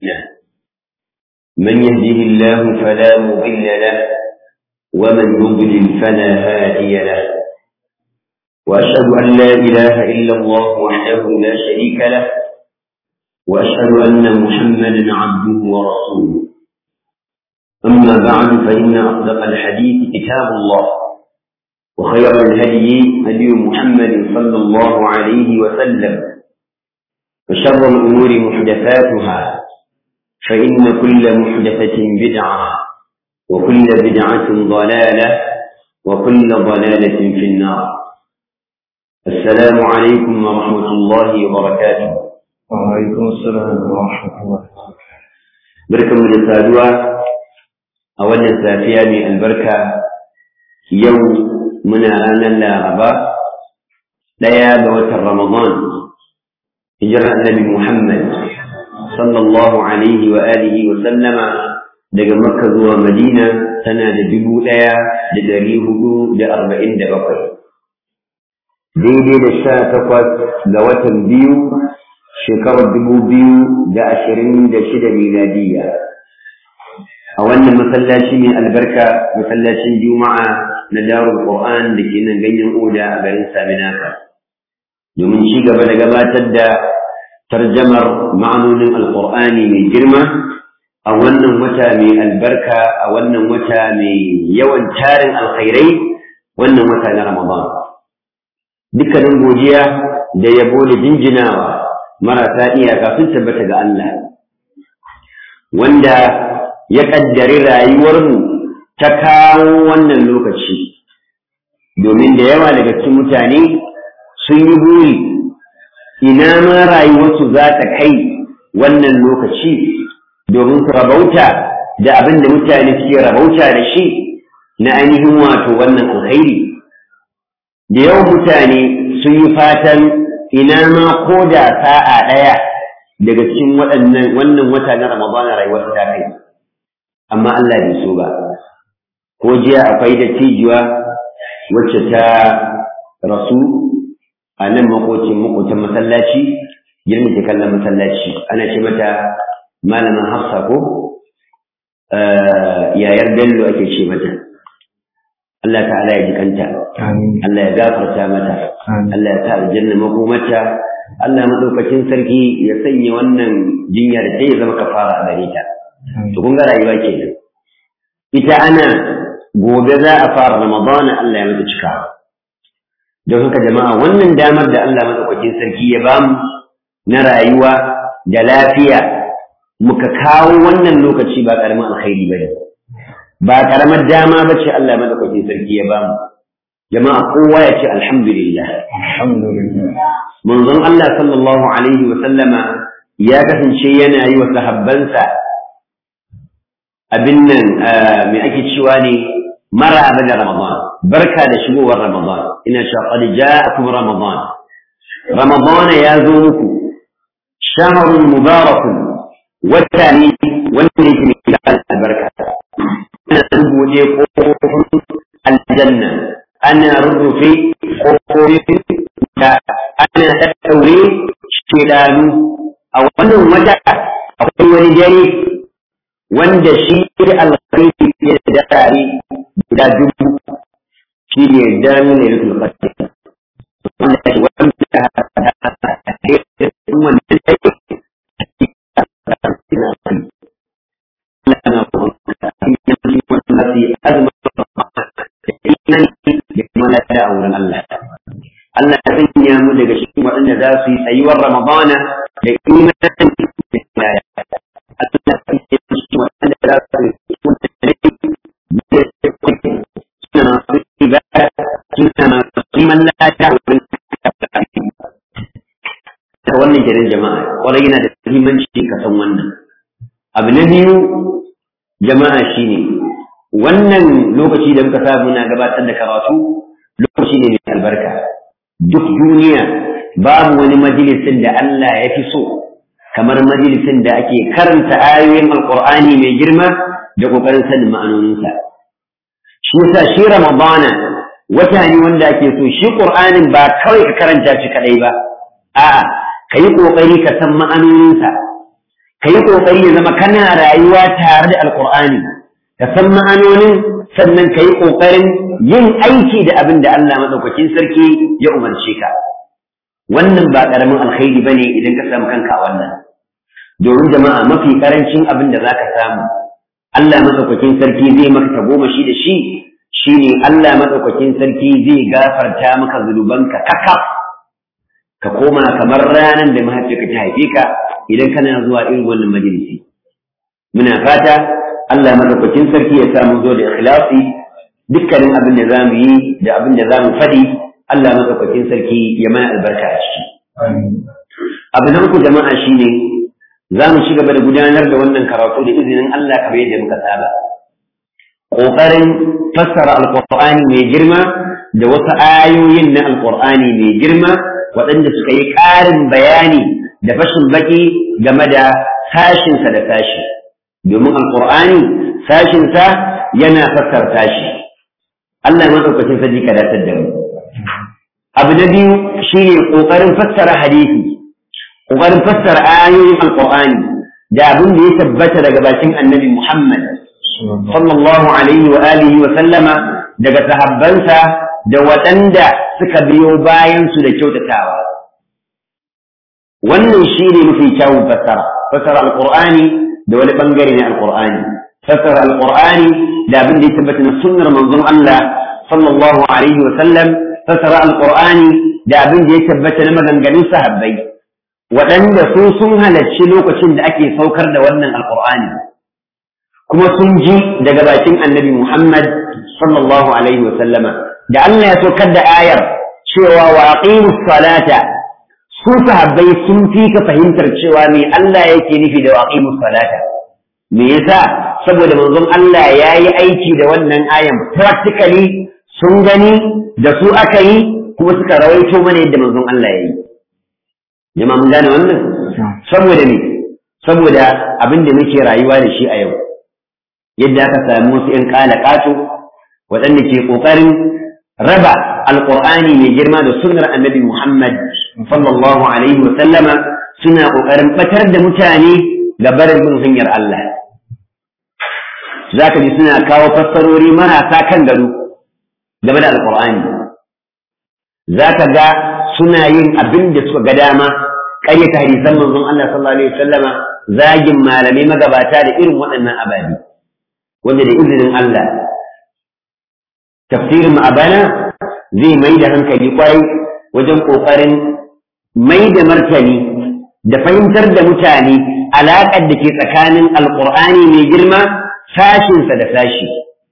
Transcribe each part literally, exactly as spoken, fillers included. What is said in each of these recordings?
من يهده الله فلا مضل له ومن يضلل فلا هادي له وأشهد أن لا إله إلا الله وحده لا شريك له وأشهد أن محمدا عبده ورسوله أما بعد فإن أصدق الحديث كتاب الله وخير الهدي هدي محمد صلى الله عليه وسلم وشر الأمور محدثاتها فإن كل محدثة بدعة وكل بدعة ضلالة وكل ضلالة في النار. السلام عليكم ورحمة الله وبركاته. وعليكم السلام ورحمة الله وبركاته. بركة مجسادوا أولا سافيا من البركة يوم من رانا الأربعاء ليالي وتر رمضان هجرة النبي محمد صلى الله عليه وآله وسلم daga Makka zuwa Madina tana da dubu ɗaya da ɗari hudu da arba'in da bakwai daidai da sha takwas ga watan biyu shekarar dubu biyu da ashirin da shida miladiyya a wannan masallaci mai albarka masallacin juma'a na darul qur'an da ke nan ganyen oda a garin saminaka domin ci gaba da gabatar da tarjamar ma'anonin alqur'ani mai girma a wannan wata mai albarka a wannan wata mai yawan tarin alkhairai wannan wata na ramadan dukkanin godiya da yabo da jinjinawa marasa iyaka sun tabbata ga Allah wanda ya kaddari rayuwarmu ta kawo wannan lokaci domin da yawa daga cikin mutane sun yi buri ina ma rayuwarsu za ta kai wannan lokaci domin su rabauta da abin da mutane suke rabauta da shi na ainihin wato wannan alkhairi da yawan mutane sun yi fatan ina ma ko da sa'a ɗaya daga cikin waɗannan wannan wata na Ramadan rayuwarsu ta kai amma Allah bai so ba ko jiya akwai dattijuwa wacce ta rasu a nan makocin makotan masallaci girma ta kallon masallaci ana ce mata malamin Hafsa ko yayar Bello ake ce mata Allah ta'ala ya jikanta Allah ya gafarta mata Allah ya sa aljanna makomata Allah madaukakin sarki ya sanya wannan jinya da ta yi zama kafara a gare ta to kun ga rayuwa kenan ita ana gobe za a fara Ramadan Allah ya mata cika don haka jama'a wannan damar da Allah madaukakin sarki ya bamu na rayuwa da lafiya muka kawo wannan lokaci ba karamin alkhairi bane ba karamar dama bace Allah madaukakin sarki ya bamu jama'a kowa ya ce alhamdulillah alhamdulillah manzon Allah sallallahu alaihi wa sallama ya kasance yana yi wa sahabbansa abin nan me ake cewa ne maraba da Ramadan barka da shigowar Ramadan ina cewa qad ja'akum Ramadan Ramadan ya zo muku shahrun mubarakun wata ne wanda yake da albarka ana rubuce kofofin aljanna ana rubuce kofofin da ana tattaure shedanu a wannan wata akwai wani dare wanda shi alkhairi ya da tare da dubu shi ne dan ne rukun qadr wanda wanda wannan Allah ya sanya mu daga cikin waɗanda za su yi tsayuwar Ramadana da imanin da ya Allah ya sanya mu cikin waɗanda za su yi suna masu ibada suna masu iman lata wurin ta wannan jirin jama'a kwarai yana da muhimmanci ka san wannan abu na biyu jama'a shine wannan lokaci da muka samu na gabatar da karatu lokaci ne mai albarka duk duniya babu wani majalisin da Allah ya fi so kamar majalisin da ake karanta ayoyin alqur'ani mai girma da kokarin sanin ma'anoninsa shi yasa shi ramadana wata ne wanda ake so shi qur'anin ba kawai ka karanta shi kadai ba a'a kai kokari ka san ma'anoninsa kai kokari ya zama kana rayuwa tare da alqur'ani ka san ma'anonin sannan kai kokarin yin aiki da abin da Allah madaukakin sarki ya umarce ka wannan ba karamin alkhairi bane idan ka samu kanka a wannan domin jama'a mafi karancin abin da zaka samu Allah madaukakin sarki zai maka tagomashi da shi shine Allah madaukakin sarki zai gafarta maka zunubanka kakaf ka koma kamar ranar da mahaifiyarka ta haife ka idan kana zuwa irin wannan majalisi muna fata Allah madaukakin sarki ya samu zo da ikhlasi dukkanin abin da zamu yi da abin da zamu faɗi Allah madaukakin sarki ya mana albarka a ciki abu na uku jama'a shine zamu ci gaba da gudanar da wannan karatu da izinin Allah kamar yadda muka saba ƙoƙarin fassara alƙur'ani mai girma da wasu ayoyin na alƙur'ani mai girma waɗanda suka yi ƙarin bayani da fashin baki game da sashinsa da sashi domin alƙur'ani sashinsa yana fassara sashi Allah ya maɗaukacin sarki ka datar da mu abu na biyu shine ƙoƙarin fassara hadisi ƙoƙarin fassara ayoyin alƙur'ani da abin da ya tabbata daga bakin annabi Muhammad sallallahu alaihi wa alihi wa sallama daga sahabbansa da waɗanda suka biyo bayan su da kyautatawa wannan shine mafi kyawun fassara fassara alqur'ani da wani bangare na alqur'ani fassara alqur'ani da abin da ya tabbata na sunnar manzon Allah sallallahu alaihi wa sallam fassara alqur'ani da abin da ya tabbata na maganganun sahabbai waɗanda su sun halarci lokacin da ake saukar da wannan alqur'ani kuma sun ji daga bakin annabi Muhammad sallallahu alaihi wa sallama da Allah ya saukar da ayar cewa wa aqimus salata su sahabbai sun fi ka fahimtar cewa me Allah yake nufi da wa aqimus salata me yasa saboda manzon Allah ya yi aiki da wannan ayan practically sun gani da su aka yi kuma suka rawaito mana yadda manzon Allah ya yi jama'a mun gane wannan saboda me saboda abin da muke rayuwa da shi a yau yadda aka sami wasu ‘yan ƙalaƙato waɗanda ke ƙoƙarin raba alƙur'ani mai girma da sunnar annabi Muhammad sallallahu alaihi wa sallama suna ƙoƙarin ɓatar da mutane ga barin bin hanyar Allah. Za ka ji suna kawo fassarori marasa kan gado game da alƙur'ani. Za ka ga suna yin abin da suka ga dama ƙaryata hadisan manzon Allah sallallahu alaihi wa sallama zagin malamai magabata da irin waɗannan ababe. wanda da izinin Allah tafsirin ma'abana zai mai da hankali kwarai wajen ƙoƙarin mai da martani da fahimtar da mutane alaƙar da ke tsakanin alƙur'ani mai girma sashinsa da sashi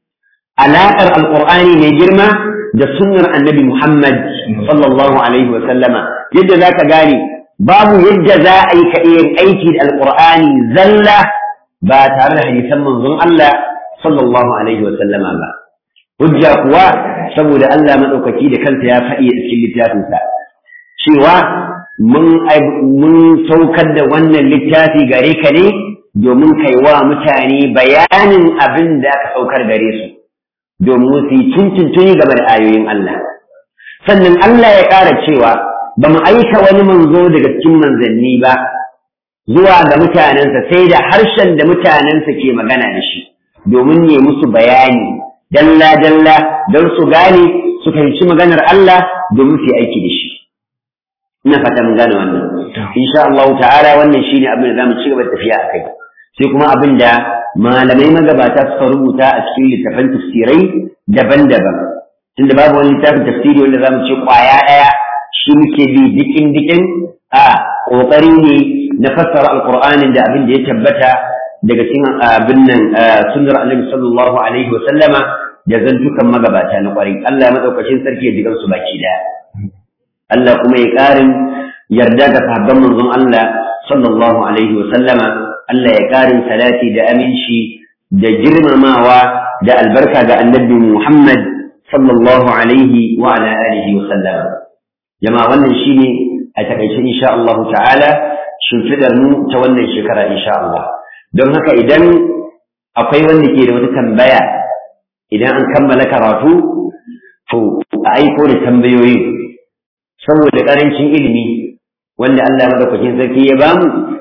alaƙar alƙur'ani mai girma da sunnar annabi Muhammad sallallahu alaihi wa sallama yadda za ka gane babu yadda za a yi ka yin aiki da alƙur'ani zalla ba tare da hadisan manzon Allah sallallahu alaihi wa sallama ba hujja kuwa saboda Allah madaukaki da kansa ya faɗi a cikin littafinsa cewa mun mun saukar da wannan littafi gare ka ne domin kai wa mutane bayanin abin da aka saukar gare su domin su yi tuntuntuni game da ayoyin Allah sannan Allah ya ƙara cewa ba mu aika wani manzo daga cikin manzanni ba zuwa ga mutanensa sai da harshen da mutanensa ke magana da shi domin ne musu bayani dalla-dalla don su gane su fahimci maganar Allah domin su yi aiki da shi. Ina fata mun gane wannan. Insha Allah ta'ala wannan shine abin da zamu ci gaba da tafiya a kai. Sai kuma abin da malamai magabata suka rubuta a cikin littafan tafsirai daban-daban. Tunda babu wani littafin tafsiri wanda zamu ce kwaya ɗaya shi muke bi dikin-dikin a ƙoƙari ne na fassara alƙur'anin da abin da ya tabbata daga cikin abin nan sunnar annabi sallallahu alaihi wa sallama da zantukan magabata na kwarai Allah ya madaukakin sarki ya jigar su baki daya Allah kuma ya karin yarda ga sahabban manzon Allah sallallahu alaihi wa sallama Allah ya karin salati da aminci da girmamawa da albarka ga annabi Muhammad sallallahu alaihi wa ala alihi wa sallama jama'a wannan shine a takaice insha Allah ta'ala shimfidar mu ta wannan shekara insha Allah don haka idan akwai wanda ke da wata tambaya idan an kammala karatu to a aiko da tambayoyi saboda karancin ilimi wanda Allah madaukakin sarki ya bamu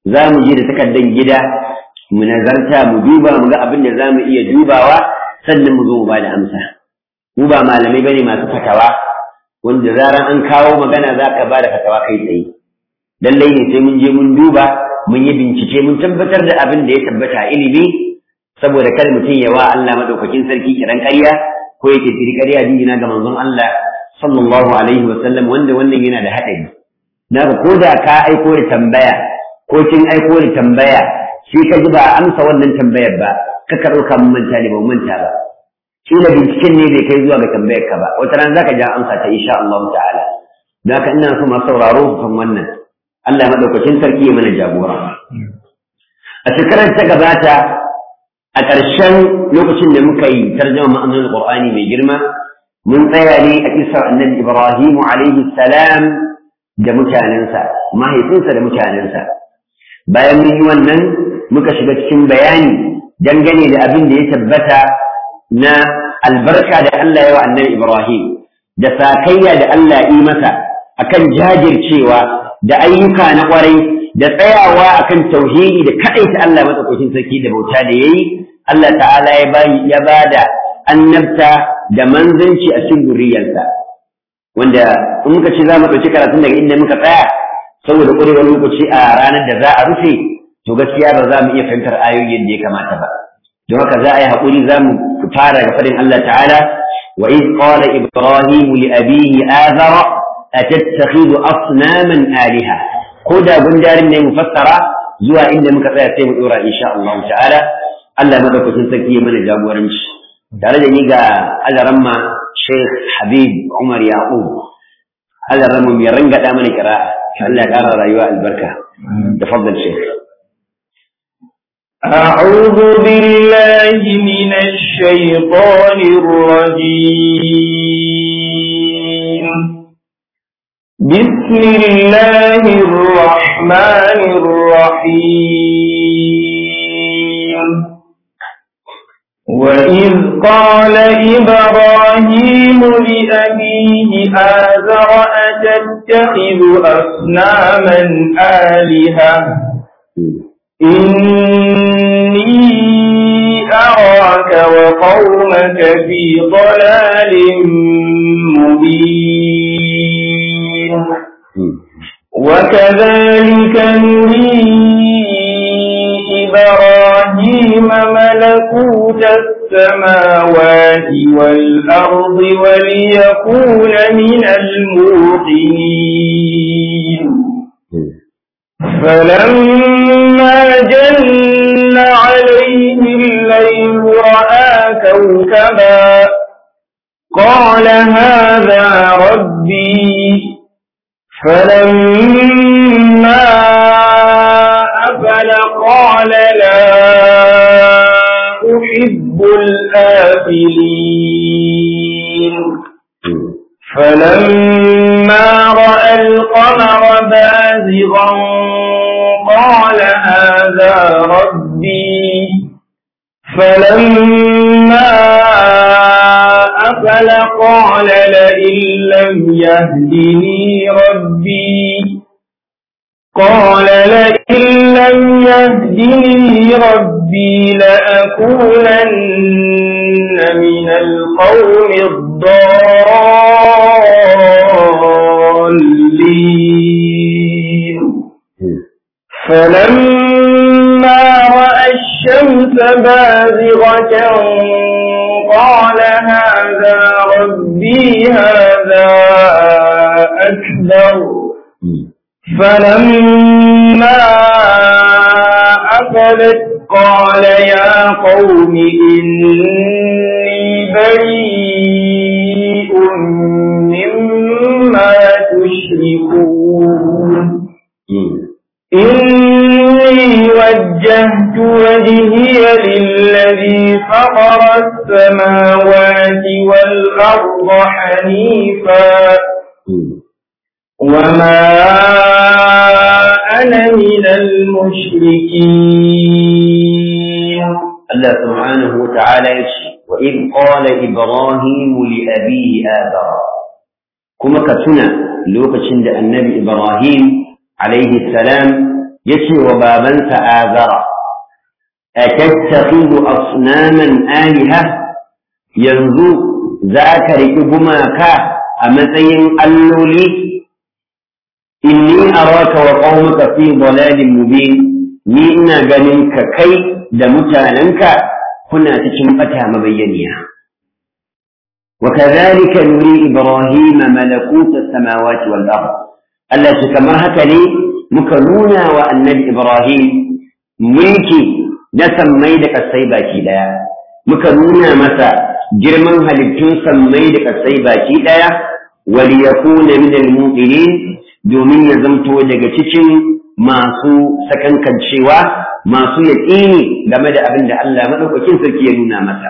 za mu je da takardar gida mu nazarta mu duba mu ga abin da za mu iya dubawa sannan mu zo mu ba da amsa mu ba malamai bane masu fatawa wanda zaran an kawo magana za ka ba da fatawa kai tsaye lallai ne sai mun je mun duba mun yi bincike mun tabbatar da abin da ya tabbata ilimi saboda kada mutum ya wa Allah madaukakin sarki kiran ƙarya ko ya kirkiri ƙarya dingina ga manzon Allah sallallahu alaihi wa sallam wanda wannan yana da haɗari na ko da ka aiko da tambaya ko kin aiko da tambaya shi ka ji ba a amsa wannan tambayar ba ka ka ɗauka mun manta ne ba mun manta ba shi da binciken ne bai kai zuwa ga tambayar ka ba wata rana zaka ji amsa ta insha Allah ta'ala da haka ina so masu sauraro su san wannan Allah madaukakin sarki ya mana jagora a shekarar ta gabata a ƙarshen lokacin da muka yi tarjama ma'anar Qur'ani mai girma mun tsaya ne a kisar annabi Ibrahim alaihi salam da mutanensa mahaifinsa da mutanensa bayan mun yi wannan muka shiga cikin bayani dangane da abin da ya tabbata na albarka da Allah ya wa annabi Ibrahim da sakayya da Allah yi masa akan jajircewa da ayyuka na kwarai da tsayawa akan tauhidi da kadaita Allah madaukakin sarki da bauta da yayi Allah ta'ala ya bayi ya bada annabta da manzanci a cikin zuriyarsa wanda in muka ce za mu ɗauki karatun daga inda muka tsaya saboda ƙurewar lokaci a ranar da za a rufe to gaskiya ba za mu iya fahimtar ayoyin da ya kamata ba don haka za a yi haƙuri za mu fara da faɗin Allah ta'ala wa iz qala ibrahim li abihi azara atattakhidhu asnaman aliha ko da gundarin ne mu fassara zuwa inda muka tsaya sai mu dora insha Allah ta'ala Allah madaukakin sarki ya mana jagoranci tare da ni ga alaramma Sheikh Habib Umar Yaqub alaramma mai rangada mana kira Allah ya kara rayuwa albarka tafaddal Sheikh أعوذ بالله من الشيطان الرجيم بسم الله الرحمن الرحيم وإذ قال إبراهيم لأبيه آزر أتتخذ أصناما آلهة إني أراك وقومك في ضلال مبين وكذلك نري إبراهيم ملكوت السماوات والأرض وليكون من الموقنين فلما جن عليه الليل رأى كوكبا قال هذا ربي فلما أفل قال لا أحب الآفلين فلما رأى القمر بازغا قال هذا ربي فلما أفل قال لئن لم يهدني ربي قال لئن لم يهدني ربي لأكونن من القوم الضالين فلما رأى الشمس بازغة قال هذا ربي هذا أكبر فلما أفلت قال يا قوم إني بريء مما تشركون إني وجهت وجهي للذي فطر السماوات والأرض حنيفا وما أنا من المشركين الله سبحانه وتعالى يشي وإذ قال إبراهيم لأبيه آذر كما كتنا لوكا شند النبي إبراهيم عليه السلام yace wa babansa Azara atattakhidhu asnaman aliha yanzu zaka riki gumaka a matsayin alloli inni araka wa qaumaka fi dalalin mubin ni ina ganin ka kai da mutanenka kuna cikin bata mabayyaniya wa kadhalika nuri ibrahima malakuta samawati wal ard Allah shi kamar haka ne muka nuna wa annabi ibrahim mulki na sammai da kasai baki daya muka nuna masa girman halittun sammai da kasai baki daya wal yakuna min al mu'minin domin ya zamto daga cikin masu sakankancewa masu yaƙini game da abin da Allah madaukakin sarki ya nuna masa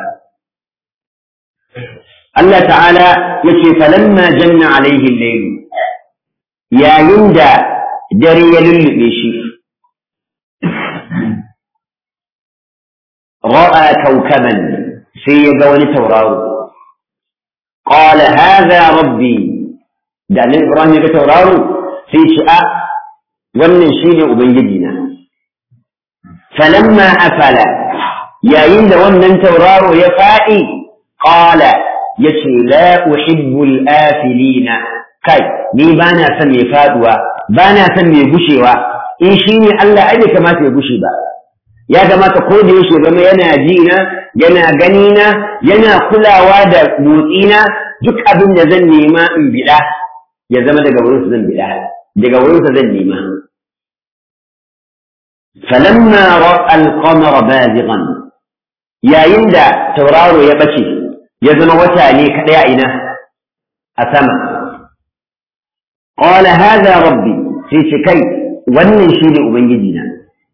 Allah ta'ala yace falamma janna alaihi al-layl yayin da dare ya lullube shi ra'a kawkaban sai ya ga wani tauraro qala hadha rabbi da nan Ibrahim ya ga tauraro sai shi a wannan shine ubangiji na falamma afala yayin da wannan tauraro ya fadi qala yace la uhibbu al-afilina kai ni bana son mai faduwa bana son mai gushewa in shine Allah ai bai kamata ya gushe ba ya kamata ko da yake zama yana ji na yana gani na yana kulawa da motsi na duk abin da zan nema in bida ya zama daga wurin zan bida daga wurin zan nema falamma ra'a al-qamara bazighan yayin da tauraro ya bace ya zama wata ne kadai a ina a sama qala hadha rabbi sai ce kai wannan shine ubangiji na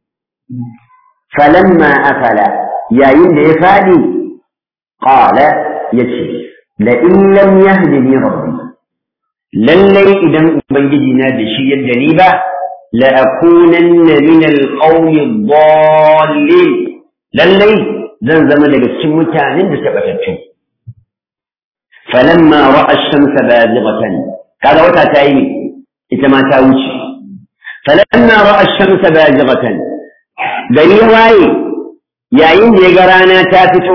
falamma afala yayin da ya fadi qala yace la in lam yahdini rabbi lallai idan ubangiji na da shi yadda ni ba la akunanna min alqawmi dhallin lallai zan zama daga cikin mutanen da suka batattu falamma ra'a ash-shamsa bazighatan kaga wata ta yi ita ma ta wuce falamma ra'a ash-shamsa bazighatan gari waye yayin da ya ga rana ta fito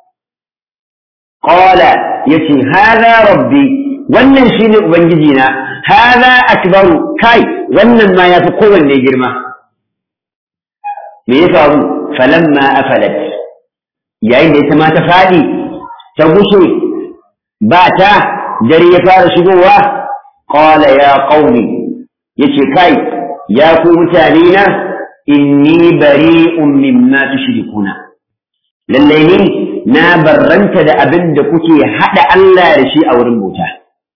qala yace hada rabbi wannan shine ubangiji na hada akbaru kai wannan ma yafi kowanne girma me ya faru falamma afalat yayin da ita ma ta fadi ta gushe ba ta dare ya fara shigowa qala ya qaumi yace kai ya ku mutane na inni bari'un mimma tushrikuna lalle ni na barranta da abin da kuke hada Allah da shi a wurin bauta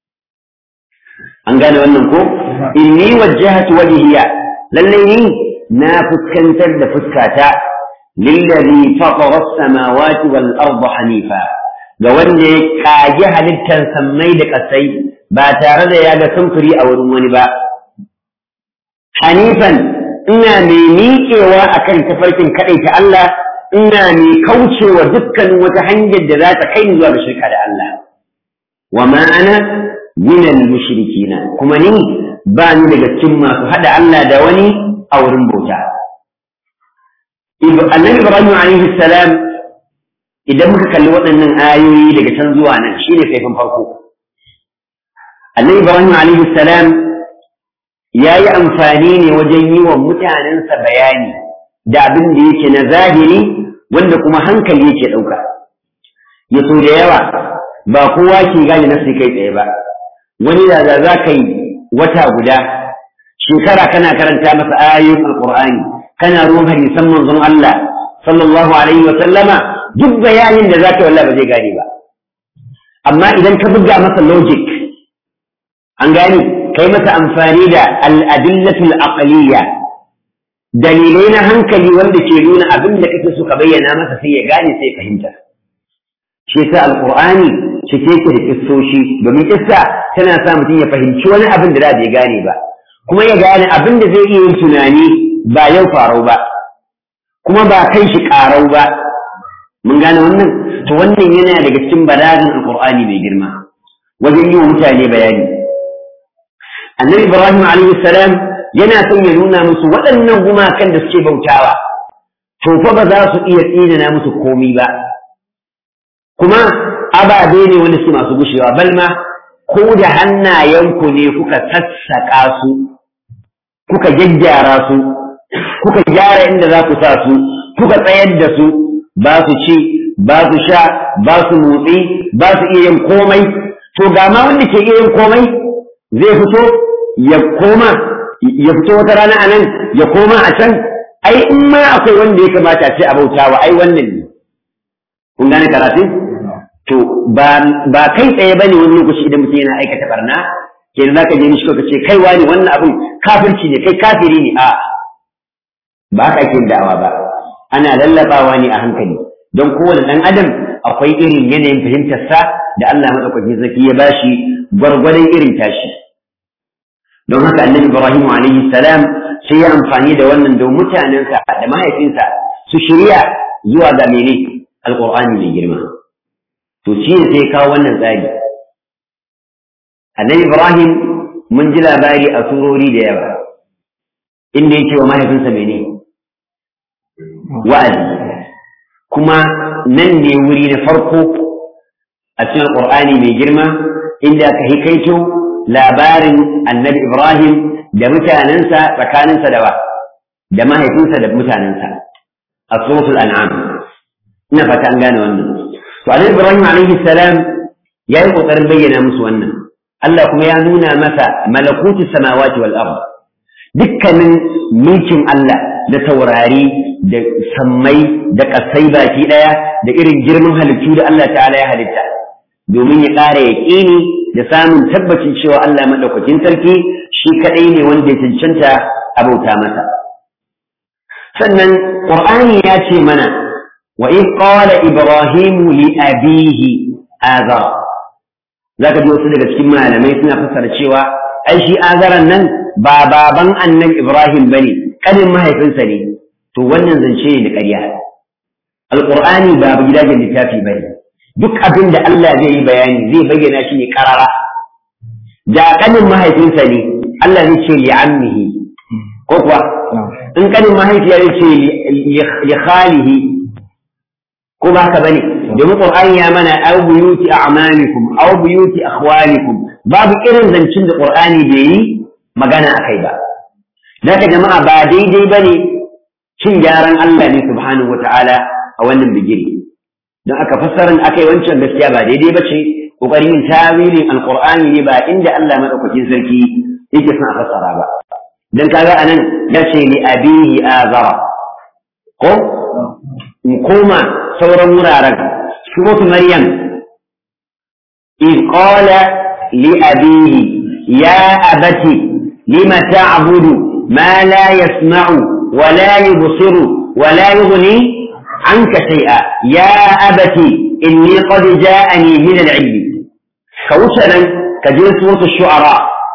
an gane wannan ko inni wajjahtu wajhiya lalle ni na fuskantar da fuskata lillazi fatara as-samawati wal arda hanifa ga wanda ya kage halittar sammai da kasai ba tare da ya ga samfuri a wurin wani ba hanifan ina mai miƙewa akan tafarkin kaɗaita Allah ina mai kaucewa dukkan wata hanyar da za ta kai ni zuwa ga shirka da Allah wa ma ana min al-mushrikina kuma ni ba ni daga cikin masu hada Allah da wani a wurin bauta annabi Ibrahim alaihi salam idan muka kalli waɗannan ayoyi daga can zuwa nan shine faifin farko annabi Ibrahim alaihi salam ya yi amfani ne wajen yi wa mutanensa bayani da abin da yake na zahiri wanda kuma hankali yake ɗauka ya so da yawa ba kowa ke gane nasi kai tsaye ba wani da za ka yi wata guda shekara kana karanta masa ayoyin alqur'ani kana ruwan hadisan manzon Allah sallallahu alaihi wa sallama duk bayanin da zaka wallahi ba zai gane ba amma idan ka buga masa logic an gane kai masa amfani da al-adillatul aqliyya dalilai na hankali wanda ke nuna abin da kake so ka bayyana masa sai ya gane sai ya fahimta shi yasa alqur'ani cike yake da kissoshi domin kissa tana sa mutum ya fahimci wani abin da da bai gane ba kuma ya gane abin da zai iya yin tunani ba yau farau ba kuma ba kai shi karau ba mun gane wannan to wannan yana daga cikin balagin alqur'ani mai girma wajen yi wa mutane bayani annabi ibrahim alaihi salam yana son ya nuna musu waɗannan gumakan da suke bautawa to fa ba za su iya tsinana musu komai ba kuma ababe ne wanda su masu gushewa balma ko da hannayenku ne kuka sassaka su kuka gyaggyara su kuka gyara inda za ku sa su kuka tsayar da su ba su ci ba su sha ba su motsi ba su iya yin komai to ga ma wanda ke iya yin komai zai fito ya koma ya fito wata rana a nan ya koma a can ai in ma akwai wanda ya kamata ce a bautawa ai wannan ne kun gane karatu to ba ba kai tsaye bane wani lokaci idan mutum yana aikata barna kenan zaka je mishi ka ce kai wani wannan abun kafirci ne kai kafiri ne a ba ka kin da'awa ba ana lallabawa ne a hankali don kowane dan adam akwai irin yanayin fahimtar sa da Allah madaukakin zaki ya bashi gwargwadon irin tashi don haka annabi Ibrahim alaihi salam sai ya amfani da wannan don mutanensa da mahaifinsa su shirya zuwa ga mene alqur'ani mai girma to shi ne sai kawo wannan tsari annabi Ibrahim mun ji labari a surori da yawa inda yake wa mahaifinsa mene wa'azi kuma nan ne wuri na farko a cikin alqur'ani mai girma inda aka hikaito labarin annabi Ibrahim da mutanensa tsakaninsa da wa da mahaifinsa da mutanensa a suratul an'am ina fata an gane wannan to annabi Ibrahim alaihi salam ya yi kokarin bayyana musu wannan Allah kuma ya nuna masa malakutu samawati wal ard dukkanin mulkin Allah da taurari da sammai da kasai baki daya da irin girman halittu da Allah ta'ala ya halitta domin ya ƙara yaƙini da samun tabbacin cewa Allah madaukakin sarki shi kadai ne wanda ya cancanta a bauta masa sannan Qur'ani ya ce mana wa in qala ibrahimu li abihi azara zaka ji wasu daga cikin malamai suna fassara cewa ai shi azaran nan ba baban annabi Ibrahim bane kanin mahaifinsa ne to wannan zance ne da ƙarya alqur'ani ba gidajen littafi bane duk abin da Allah zai yi bayani zai bayyana shi ne karara da kanin mahaifinsa ne Allah zai ce li ammihi ko kuwa in kanin mahaifiya zai ce li khalihi ko ba haka bane domin Qur'ani ya mana aw buyuti a'malikum aw buyuti akhwalikum babu irin zancin da Qur'ani bai yi magana akai ba daga jama'a ba daidai bane cin gyaran Allah ne subhanahu wata'ala a wannan bigiri don aka fassarar akai wancan gaskiya ba daidai bace kokarin yin tawilin alqur'ani ne ba inda Allah madaukakin sarki yake son a fassara ba dan kaga anan yace li abihi azara ko in koma sauran wuraren suratu maryam in qala li abihi ya abati lima ta'budu ma la yasma'u wa la yubsiru wa la yughni anka shay'a ya abati inni qad ja'ani min al-'ilm kawsalan kaje suratu shu'ara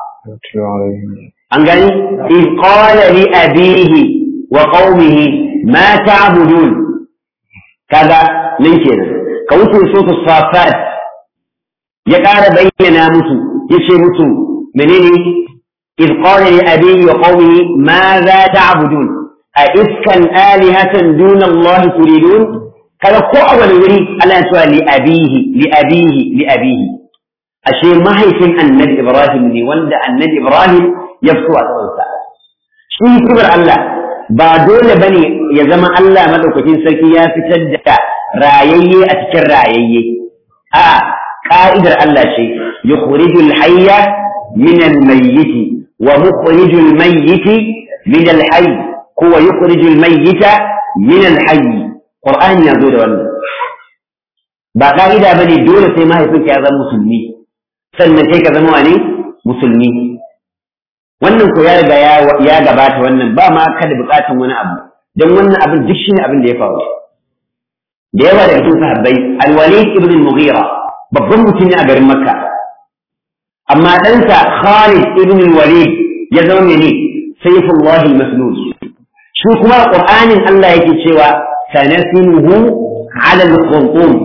an gani in qala li abihi wa qaumihi ma ta'budun kaga nan kenan ka wuce suratul safat ya ƙara bayyana musu yace musu menene إذ قال لأبيه وقومه ماذا تعبدون أئفكا آلهة دون الله تريدون كذا قوة ولوري ألا سؤال لأبيه لأبيه لأبيه أشياء ما هي سن النبي إبراهيم لي ولد النبي إبراهيم يفتوى الأنثى شيء كبر الله بعدول بني يا زمان الله مدوكتين سلكيا في تجدع رايي أتكر رايي آه قائد الله شيء يخرج الحي من الميت ومخرج الميت من الحي هو يخرج الميت من الحي قرآن يقول والله بقائد بني دولة ما يكون كذا مسلمي sannan kai ka zama wani musulmi wannan ko ya riga ya gabata wannan ba ma kada bukatun wani abu dan wannan abin duk shine abin da ya faru da yawa daga cikin sahabbai al-Walid ibn al-Mughira babban mutum ne a garin Makka amma ɗansa Khalid ibn al-Walid ya zama mene sayfullah al-maslul shi kuma Qur'anin Allah yake cewa sanasinuhu ala al-khuntum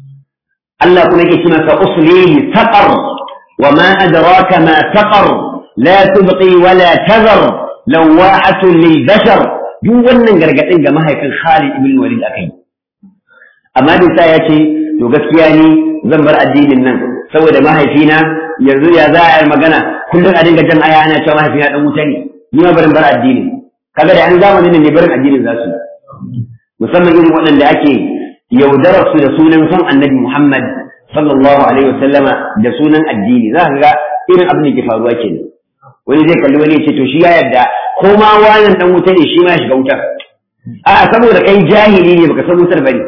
Allah kuma yake cewa sa uslihi saqar wa ma adraka ma saqar la tubqi wa la tazar lawa'atun lil bashar duk wannan gargadin ga mahaifin Khalid ibn Walid akai amma bin sa yace to gaskiya ni zan bar addinin nan saboda mahaifina yanzu ya za a yi magana kullum a dinga jan aya ana cewa mahaifina dan wuta ne ni ma barin bar addinin kaga da an zamanin ne barin addinin za su musamman irin waɗanda ake yaudarar su da sunan son annabi Muhammad sallallahu alaihi wasallama da sunan addini za ka ga irin abin da ke faruwa kenan wani zai kalli wani ya ce to shi ya yarda ko ma wannan dan wuta ne shi ma ya shiga wutar a'a saboda kai jahili ne baka san wutar bane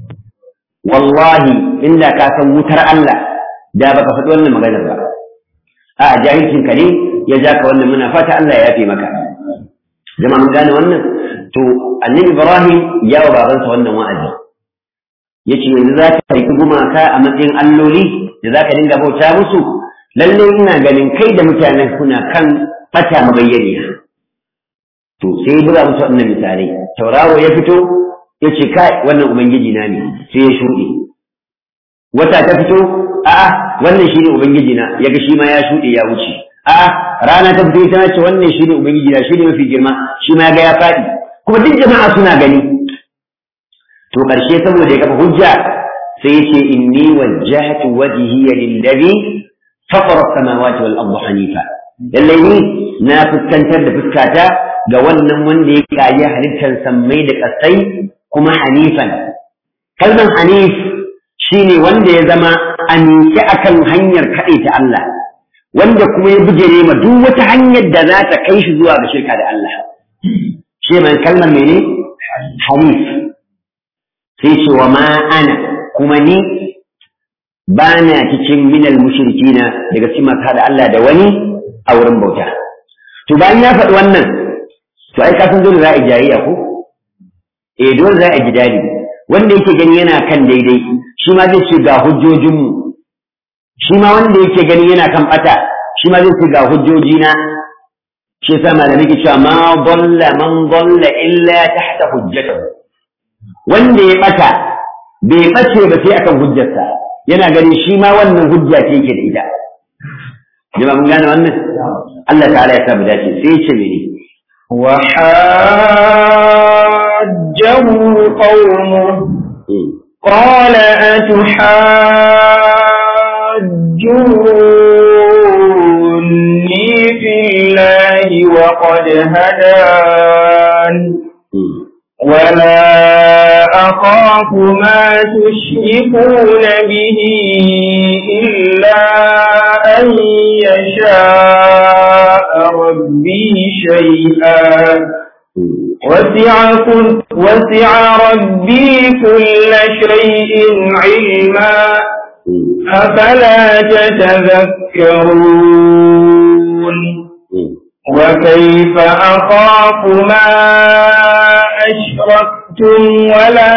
wallahi inda ka san wutar Allah da baka faɗi wannan maganar ba a'a jahilcin ka ne ya ja ka wannan muna fata Allah ya yafe maka jama'a mun gane wannan to annabi Ibrahim ya wa babansa wannan wa'azi yace yanzu za ka yi gumaka a matsayin alloli da za ka dinga bauta musu lalle ina ganin kai da mutanen kuna kan fata mabayyaniya to sai ya buga musu wannan misalai taurawo ya fito yace kai wannan ubangiji na ne sai ya shuɗe wata ta fito a'a wannan shine ubangiji na yaga shi ma ya shuɗe ya wuce a'a rana ta fito ta ce wannan shine ubangiji na shine mafi girma shi ma yaga ya faɗi kuma duk jama'a suna gani to ƙarshe saboda ya kafa hujja sai yace inni wajjahtu wajhiya lillazi fatara as-samawati wal ardi hanifa lalle ni na fuskantar da fuskata ga wannan wanda ya kayi halittar sammai da ƙasai kuma hanifan kalman hanif shine wanda ya zama amince akan hanyar kaɗai ta Allah wanda kuma ya bijire ma duk wata hanyar da za ta kai shi zuwa ga shirka da Allah shi mai kalmar mene hanif sai ce wa ma ana kuma ni ba na cikin minal mushrikina daga cikin masu haɗa Allah da wani a wurin bauta to bayan ya faɗi wannan to ai ka san dole za a yi jayayya ko eh dole za a ji dadi wanda yake gani yana kan daidai shi ma zai ce ga hujjojinmu shi ma wanda yake gani yana kan bata shi ma zai ce ga hujjojina shi yasa malamai ke cewa ma dalla man dalla illa tahta hujjatihi wanda ya bata bai bace ba sai akan hujjarsa yana ganin shi ma wannan hujja ce yake da ita jama'a mun gane wannan Allah ta'ala ya sa mu dace sai ya ce mene wa hajjahu qawmu qala atuhajjuni fillahi wa qad hadan ولا أخاف ما تشركون به إلا أن يشاء ربي شيئا وسع, وسع ربي كل شيء علما أفلا تتذكرون وكيف أخاف ما أشركتم ولا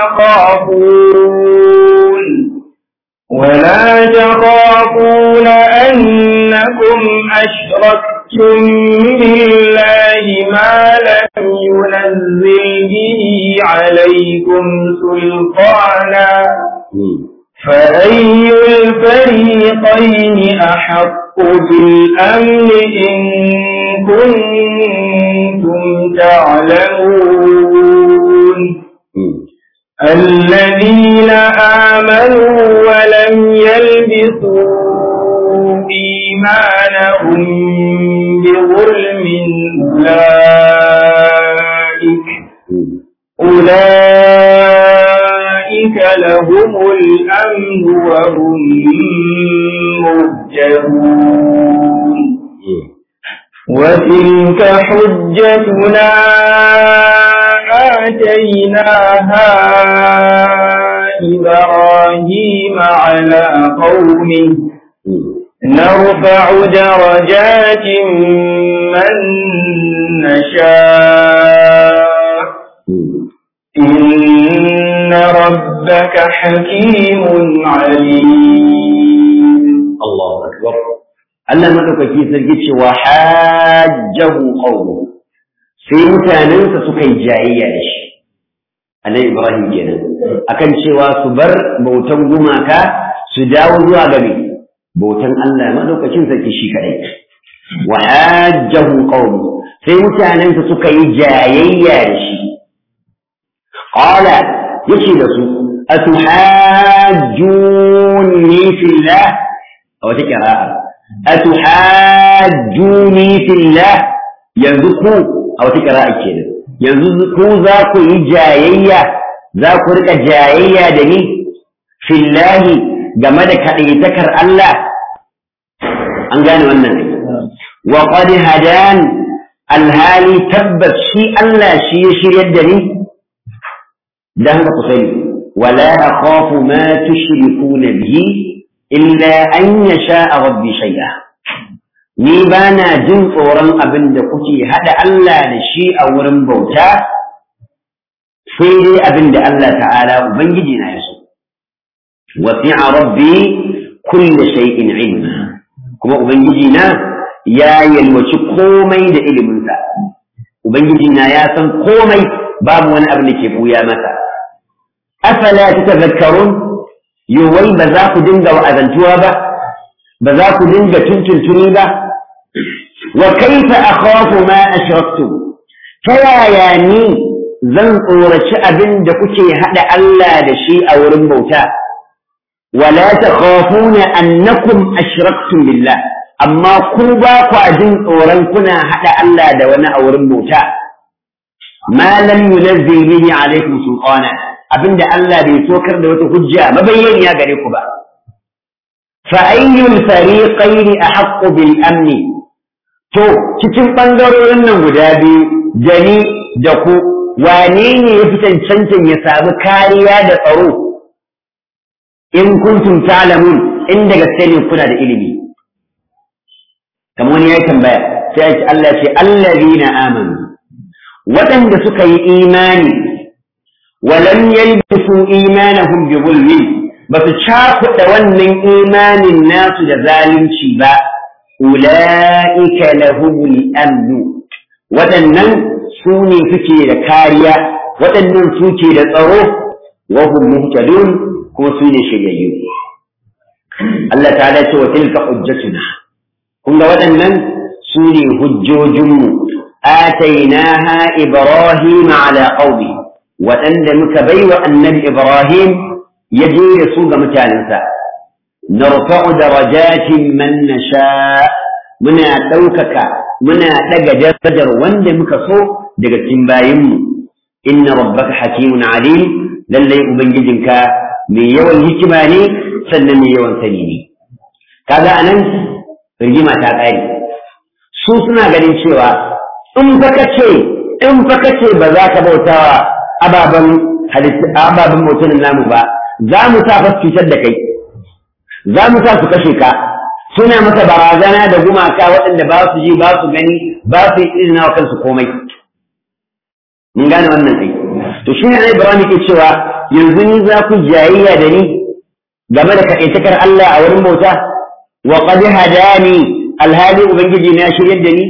تخافون ولا تخافون أنكم أشركتم بالله ما لم ينزل به عليكم سلطانا فأي الفريقين أحق بالأمن إن كنتم تعلمون الذين آمنوا ولم يلبسوا إيمانهم بظلم أولئك أولئك لهم الأمن وهم مهتدون وتلك حجتنا آتيناها إبراهيم على قومه نرفع درجات من نشاء إن ربك حكيم عليم الله أكبر Allah madaukaki sarki cewa hajjahu qawmu sai mutanensa suka yi jayayya da shi annabi Ibrahim kenan akan cewa su bar bautan gumaka su dawo zuwa ga me bautan Allah madaukakin sarki shi kadai wa hajjahu qawmi sai mutanensa suka yi jayayya da shi qala yace da su atuhajjuni fillah aw ta qira'a atuhajjuni fillah yanzu ku aw ta qira'a kenan yanzu ku za ku yi jayayya za ku rika jayayya da ni fillahi game da kadaitakar Allah an gane wannan ne wa qad hadan alhali tabbas shi Allah shi ya shiryar da ni dan haka ku sani wala akhafu ma tushrikuna bihi illa an yasha rabbi shay'a ni bana jin tsoron abin da kuke hada Allah da shi a wurin bauta sai dai abin da Allah ta'ala ubangiji na yaso wasi'a rabbi kulli shay'in ilma kuma ubangiji na ya yalwaci komai da iliminsa ubangiji na ya san komai babu wani abu da ke buya masa afala tatazakkarun yawai ba za ku dinga wa'azantuwa ba ba za ku dinga tuntuntuni ba wa kaifa akhafu ma ashraktum ta yaya ni zan tsoraci abin da kuke hada Allah da shi a wurin bauta wala takhafuna annakum ashraktum billah amma ku ba ku jin tsoron kuna hada Allah da wani a wurin bauta ma lam yunzil bihi alaykum sultana abinda Allah bai sokar da wata hujja mabayyaniya gare ku ba fa ayyul fariqayn ahqqu bil amn to cikin bangarorin nan guda biyu jani da ku wane ne ya fi cancantan ya samu kariya da tsaro in kuntum ta'lamun inda gaske ne kuna da ilimi kamar wani ya tambaya sai Allah ce allazina amanu waɗanda suka yi imani walam yalbisu imanahum bi zulmin basu cakuɗa wannan imanin nasu da zalunci ba ulaika lahumul amnu waɗannan su ne suke da kariya waɗannan suke da tsaro wa hum muhtadun kuma su ne shiryayyu Allah ta'ala ce wa tilka hujjatuna kun ga waɗannan su ne hujjojinmu atainaha ibrahim ala qaumi waɗanda muka baiwa annabi ibrahim ya je da su ga mutanensa narfa'u darajatin man nasha muna ɗaukaka muna ɗaga darajar wanda muka so daga cikin bayinmu inna rabbaka hakimun alim lallai ubangijinka mai yawan hikima ne sannan mai yawan sani ne kaga anan rigima ta ƙare su suna ganin cewa in fa kace in fa kace ba za ka bautawa ababan halitta ababan mutumin namu ba za mu sa fa cutar da kai za mu sa su kashe ka suna masa barazana da gumaka waɗanda ba su ji ba su gani ba su yi izina wa kansu komai mun gane wannan kai to shi ne Ibrahim ke cewa yanzu ni za ku jayayya da ni game da kaɗaitakar Allah a wurin bauta wa qad hadani alhali ubangiji na shiryar da ni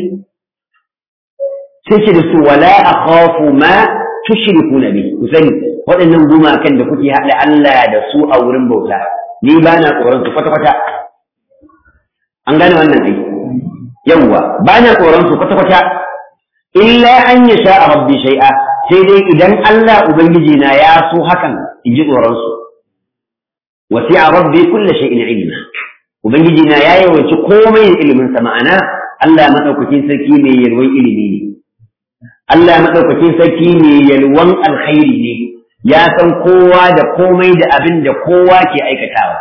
sai ce da su wala akhafu ma tushrikuna bi ku sani waɗannan gumakan da kuke haɗa Allah da su a wurin bauta ni ba na tsoron su kwata-kwata an gane wannan ai yawwa ba na tsoron su kwata-kwata illa an yasha rabbi shay'a sai dai idan Allah ubangiji na ya so hakan in ji tsoron su wasi'a rabbi kulli shay'in ilma ubangiji na ya yawanci komai da ilimin sa ma'ana Allah madaukakin sarki mai yalwan ilimi ne Allah madaukakin sarki mai yalwan alkhairi ne ya san kowa da komai da abin da kowa ke aikatawa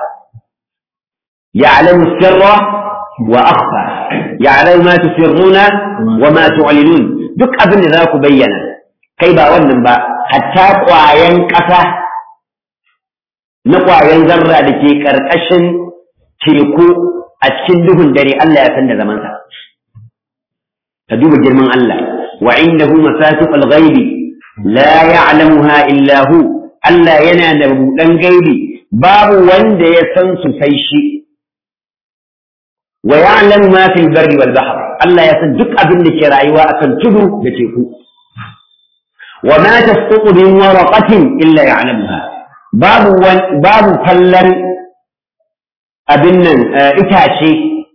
ya'lamu sirra wa akhfa ya'lamu ma tusirruna wa ma tu'linun duk abin da za ku bayyana kai ba wannan ba hatta ƙwayan ƙasa na ƙwayan zarra da ke ƙarƙashin teku a cikin duhun dare Allah ya san da zamansa ka duba girman Allah wa indahu mafatihul ghaibi la ya'lamuha illa hu Allah yana da buɗan gaibi babu wanda ya san su sai shi wa ya'lamu ma fil barri wal bahr Allah ya san duk abin da ke rayuwa akan tudu da teku wa ma tasqutu min waraqatin illa ya'lamuha babu babu fallan abin nan itace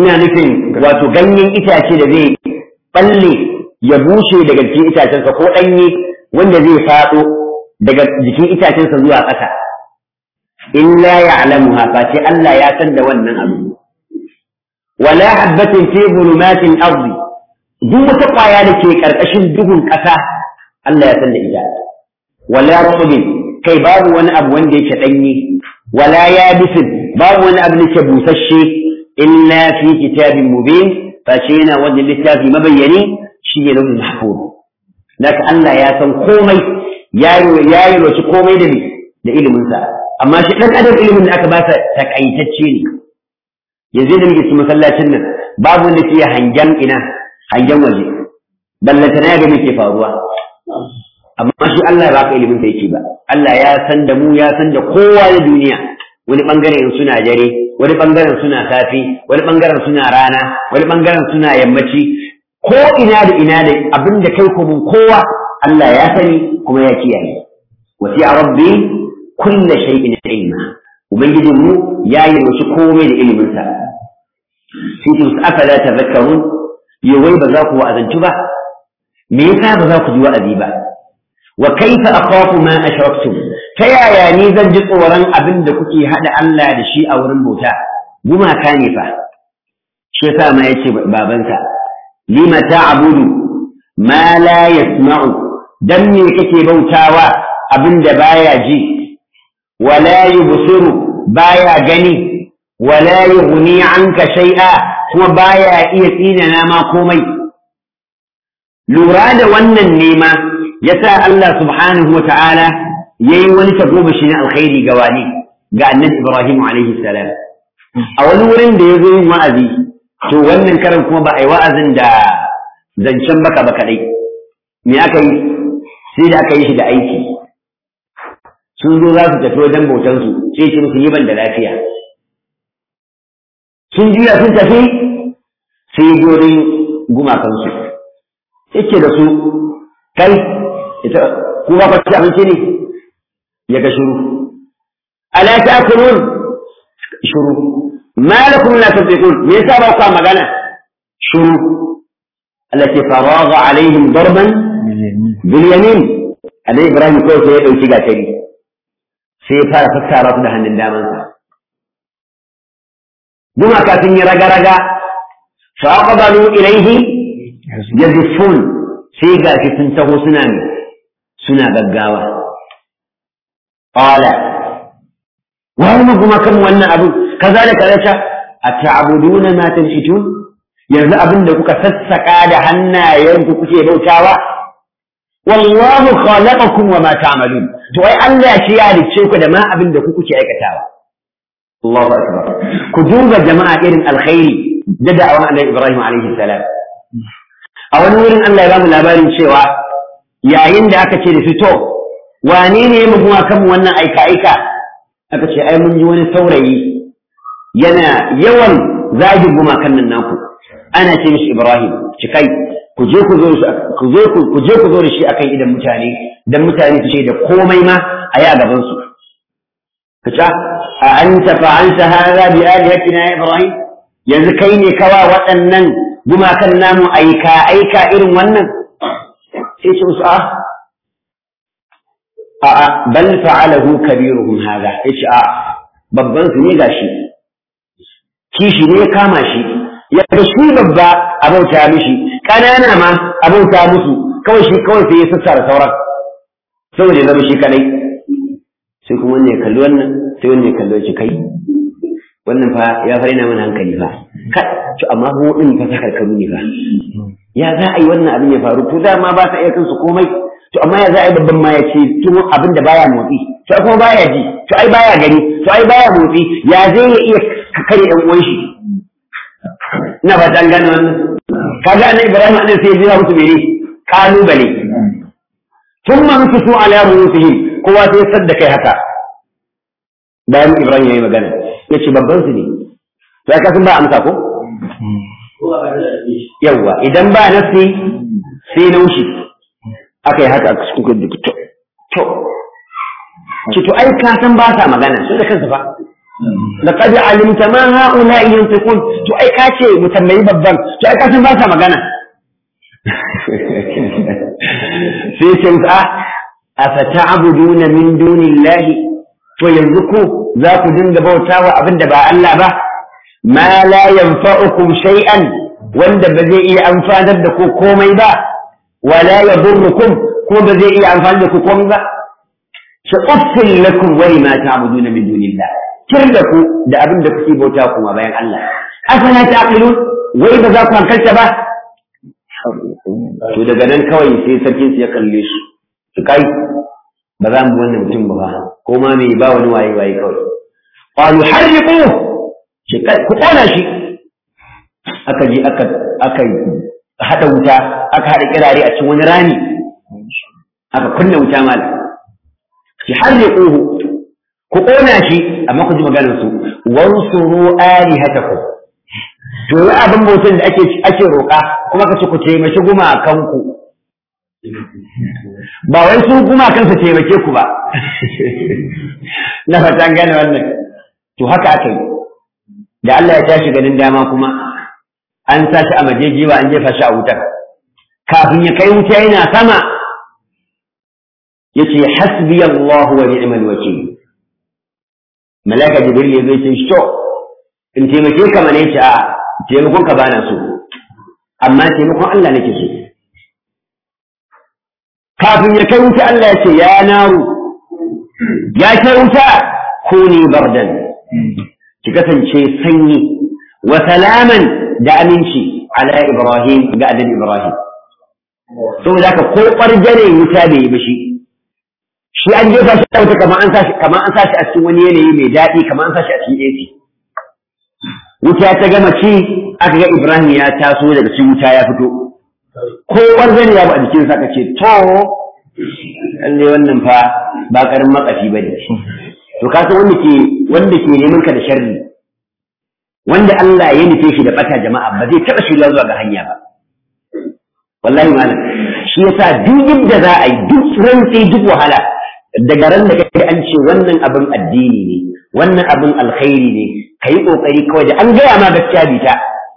ina nufin wato ganyen itace da zai balle ya bushe daga jikin itacensa ko ɗanye wanda zai faɗo daga jikin itacensa zuwa ƙasa illa ya'lamuha fa ce Allah ya san da wannan abu wala habatin fi zulumatil ardi duk wata kwaya da ke karkashin duhun ƙasa Allah ya san da ita wala rutubin kai babu wani abu wanda yake ɗanye wala yabisin babu wani abu da yake busasshe illa fi kitabin mubin fa ce yana wajen littafi mabayyani shi ne launin mahfuz naka Allah ya san komai ya yi wasu komai da da iliminsa amma shi ɗan adam ilimin da aka ba sa takaitacce ne yanzu da muke cikin masallacin nan babu wanda ke hangen ina hangen waje ballanta na ga me ke faruwa amma shi Allah ba ka ilimin da yake ba Allah ya san da mu ya san da kowa da duniya wani bangaren suna dare wani bangaren suna safi wani bangaren suna rana wani bangaren suna yammaci ko ina da ina da abinda kai ko mun kowa Allah ya sani kuma ya kiyaye wasi'a rabbi kullu shay'in ilma ubangijin mu ya yi wasu komai da ilimin sa sai ku afala tadhakkarun yawai ba za ku wa'azantu ba me yasa ba za ku ji wa'azi ba wa kaifa akhafu ma ashraktum ta yaya ni zan ji tsoron abin da kuke hada Allah da shi a wurin bauta gumaka ne fa shi yasa ma yace babansa lima ta'budu ma la yasma'u dan me kake bautawa abin da baya ji wala yubsiru baya gani wala yughni anka shay'a kuma baya iya tsinana ma komai lura da wannan nema yasa Allah subhanahu wata'ala yayi wani tagomashi na alkhairi ga wani ga annabi Ibrahim alaihi salam a wani wurin da yazo yin wa'azi to wannan karan kuma ba ai wa'azin da zancen baka ba kadai me aka yi sai da aka yi shi da aiki sun zo za su tafi wajen bautar su sai ce musu yi ban da lafiya sun juya sun tafi sai gurin gumakansu yake da su kai ita ku ba ku ci abinci ne ya ga shiru ala ta'kulun shiru ma lakum la tasbiqun me yasa ba ku magana shiru allati faragha alaihim darban bil yamin alai ibrahim ko sai ya dauki gatari sai ya fara fassara su da hannun damansa gumaka sun yi raga-raga fa aqbalu ilayhi yazifun sai ga shi sun taho suna ne suna gaggawa qala wani kuma kan wannan abu kaza da kaza ata'buduna ma tanhitun yanzu abin da kuka sassaka da hannayenku kuke bautawa wallahu khalaqakum wa ma ta'malun to ai Allah shi ya halicce ku da ma abin da ku kuke aikatawa Allahu akbar ku duba jama'a irin alkhairi da da'awan Annabi Ibrahim alaihi salam a wani wurin Allah ya ba mu labarin cewa yayin da aka ce da fito wane ne mu kuma kan wannan aika aika aka ce ai mun ji wani saurayi yana yawan zagin gumakan nan naku ana ce mishi Ibrahim ci kai ku je ku zo ku zo ku je ku zo da shi akan idan mutane dan mutane su ce da komai ma a yi a gaban su kaca a anta fa'alta hadha bi alihatina ya Ibrahim yanzu kai ne kawa waɗannan gumakan namu aika aika irin wannan sai ce musu a a bal fa'alahu kabiruhum hadha yace a babban su ne gashi kishi ne ya kama shi ya ga shi babba abauta mishi kanana ma abauta musu kawai shi kawai sai ya sassara sauran saboda ya zama shi kadai sai kuma wannan ya kalli wannan sai wannan ya kalli shi kai wannan fa ya fara ina mana hankali fa ka to amma mu din fa sakarkaru ne fa ya za a yi wannan abin ya faru to dama ba sa iya kansu komai to amma ya za a yi babban ma ya ce tun abin da baya motsi to kuma baya ji to ai baya gani to ai baya motsi ya zai ya iya kare ɗan uwan shi ina ba dan gane wannan kaga annabi Ibrahim annabi sai ya jira musu mene kalubale thumma nufisu ala ruusihim kowa sai sadda kai haka bayan Ibrahim yayi magana yace babban su ne to ka san ba amsa ko yawa idan ba nasi sai naushi akai haka kuka duk to to ci to ai ka san ba sa magana su da kansu fa laqad alimta ma haula yantiqun to ai ka ce mu tambayi babban to ai ka san ba sa magana sai ce a afata'buduna min dunillahi to yanzu ku za ku dinga bautawa abinda ba Allah ba ma la yanfa'ukum shay'an wanda ba zai iya amfanar da ku komai ba wala yadurrukum ko ba zai iya amfanar da ku komai ba sa'uffil lakum wa ma ta'buduna min dunillah kirda ku da abinda kuke bauta kuma bayan Allah afala ta'qilun wai ba za ku hankalta ba to daga nan kawai sai sarkin ya kalle su su kai ba za mu wannan mutum ba ko ma me ba wani waye waye kawai qalu harriqu shi ku kona shi aka je aka aka hada wuta aka hada kirare a cikin wani rami aka kunna wuta mal shi harriquhu ku kona shi amma ku ji maganar su wansuru alihatakum to wai abin bautan da ake ake roƙa kuma kace ku taimaki gumakanku ba wai su gumakan su taimake ku ba na fatan gane wannan to haka aka yi da Allah ya tashi ganin dama kuma an tashi a majejiwa an jefa shi a wutar kafin ya kai wuta yana sama yace hasbi Allah wa ni'mal wakeel malaka jibril ya ce to in taimake ka mane shi a taimakon ka bana so amma taimakon Allah nake so kafin ya kai wuta Allah ya ce ya naru ya kai wuta kuni bardan ki kasance sanyi wa salaman da aminci ala ibrahim ga annabi ibrahim saboda haka ko barjare wuta bai yi ba shi shi an jefa shi wuta kamar an sashi kamar an sashi a cikin wani yanayi mai daɗi kamar an sashi a cikin A C wuta ta gama ci aka ga Ibrahim ya taso daga cikin wuta ya fito ko barzani ya ba a jikin sa kace to lalle wannan fa ba karin matsafi bane to ka san wanda ke wanda ke neman ka da sharri wanda Allah ya nufe shi da bata jama'a ba zai taba shirya zuwa ga hanya ba wallahi malam shi yasa duk yadda za a yi duk rantsi duk wahala daga ran da kai an ce wannan abin addini ne wannan abin alkhairi ne kai kokari kawai da an gaya ma gaskiya bita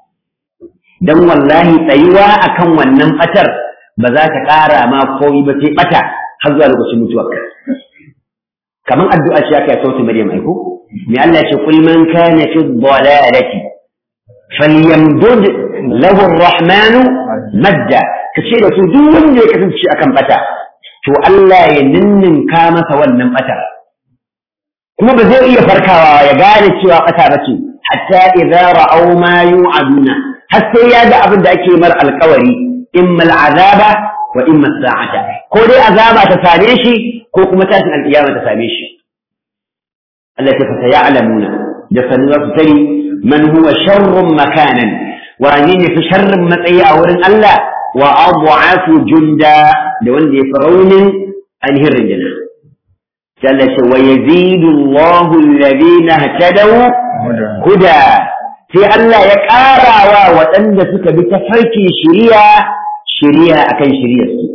dan wallahi tsayuwa akan wannan batar ba za ta ƙara ma komai ba sai bata har zuwa lokacin mutuwarka kaman addu'a ce aka yi sautin Maryam aiko me Allah ya ce kul man kana fi dhalalati falyamdud lahu ar-rahmanu madda kace da su duk wanda ya kasance akan bata to Allah ya ninninka masa wannan batar kuma ba zai iya farkawa ya gane cewa bata bace hatta idza ra'aw ma yu'aduna har sai ya ga abin da ake mar alƙawari imma al'azaba wa imma as-sa'ata ko dai azaba ta same shi ko kuma tashin alƙiyama ta same shi Allah ya fa ya'lamuna da sanin za su sani man huwa sharrun makanan wa ne fi sharrin matsayi a wurin Allah wa ad'afu junda da wanda ya faraunin ainihin rinjina sai Allah ce wa yazidu Allahu alladhina ihtadaw huda sai Allah ya ƙarawa waɗanda suka bi tafarkin shari'a shari'a akan shari'ar su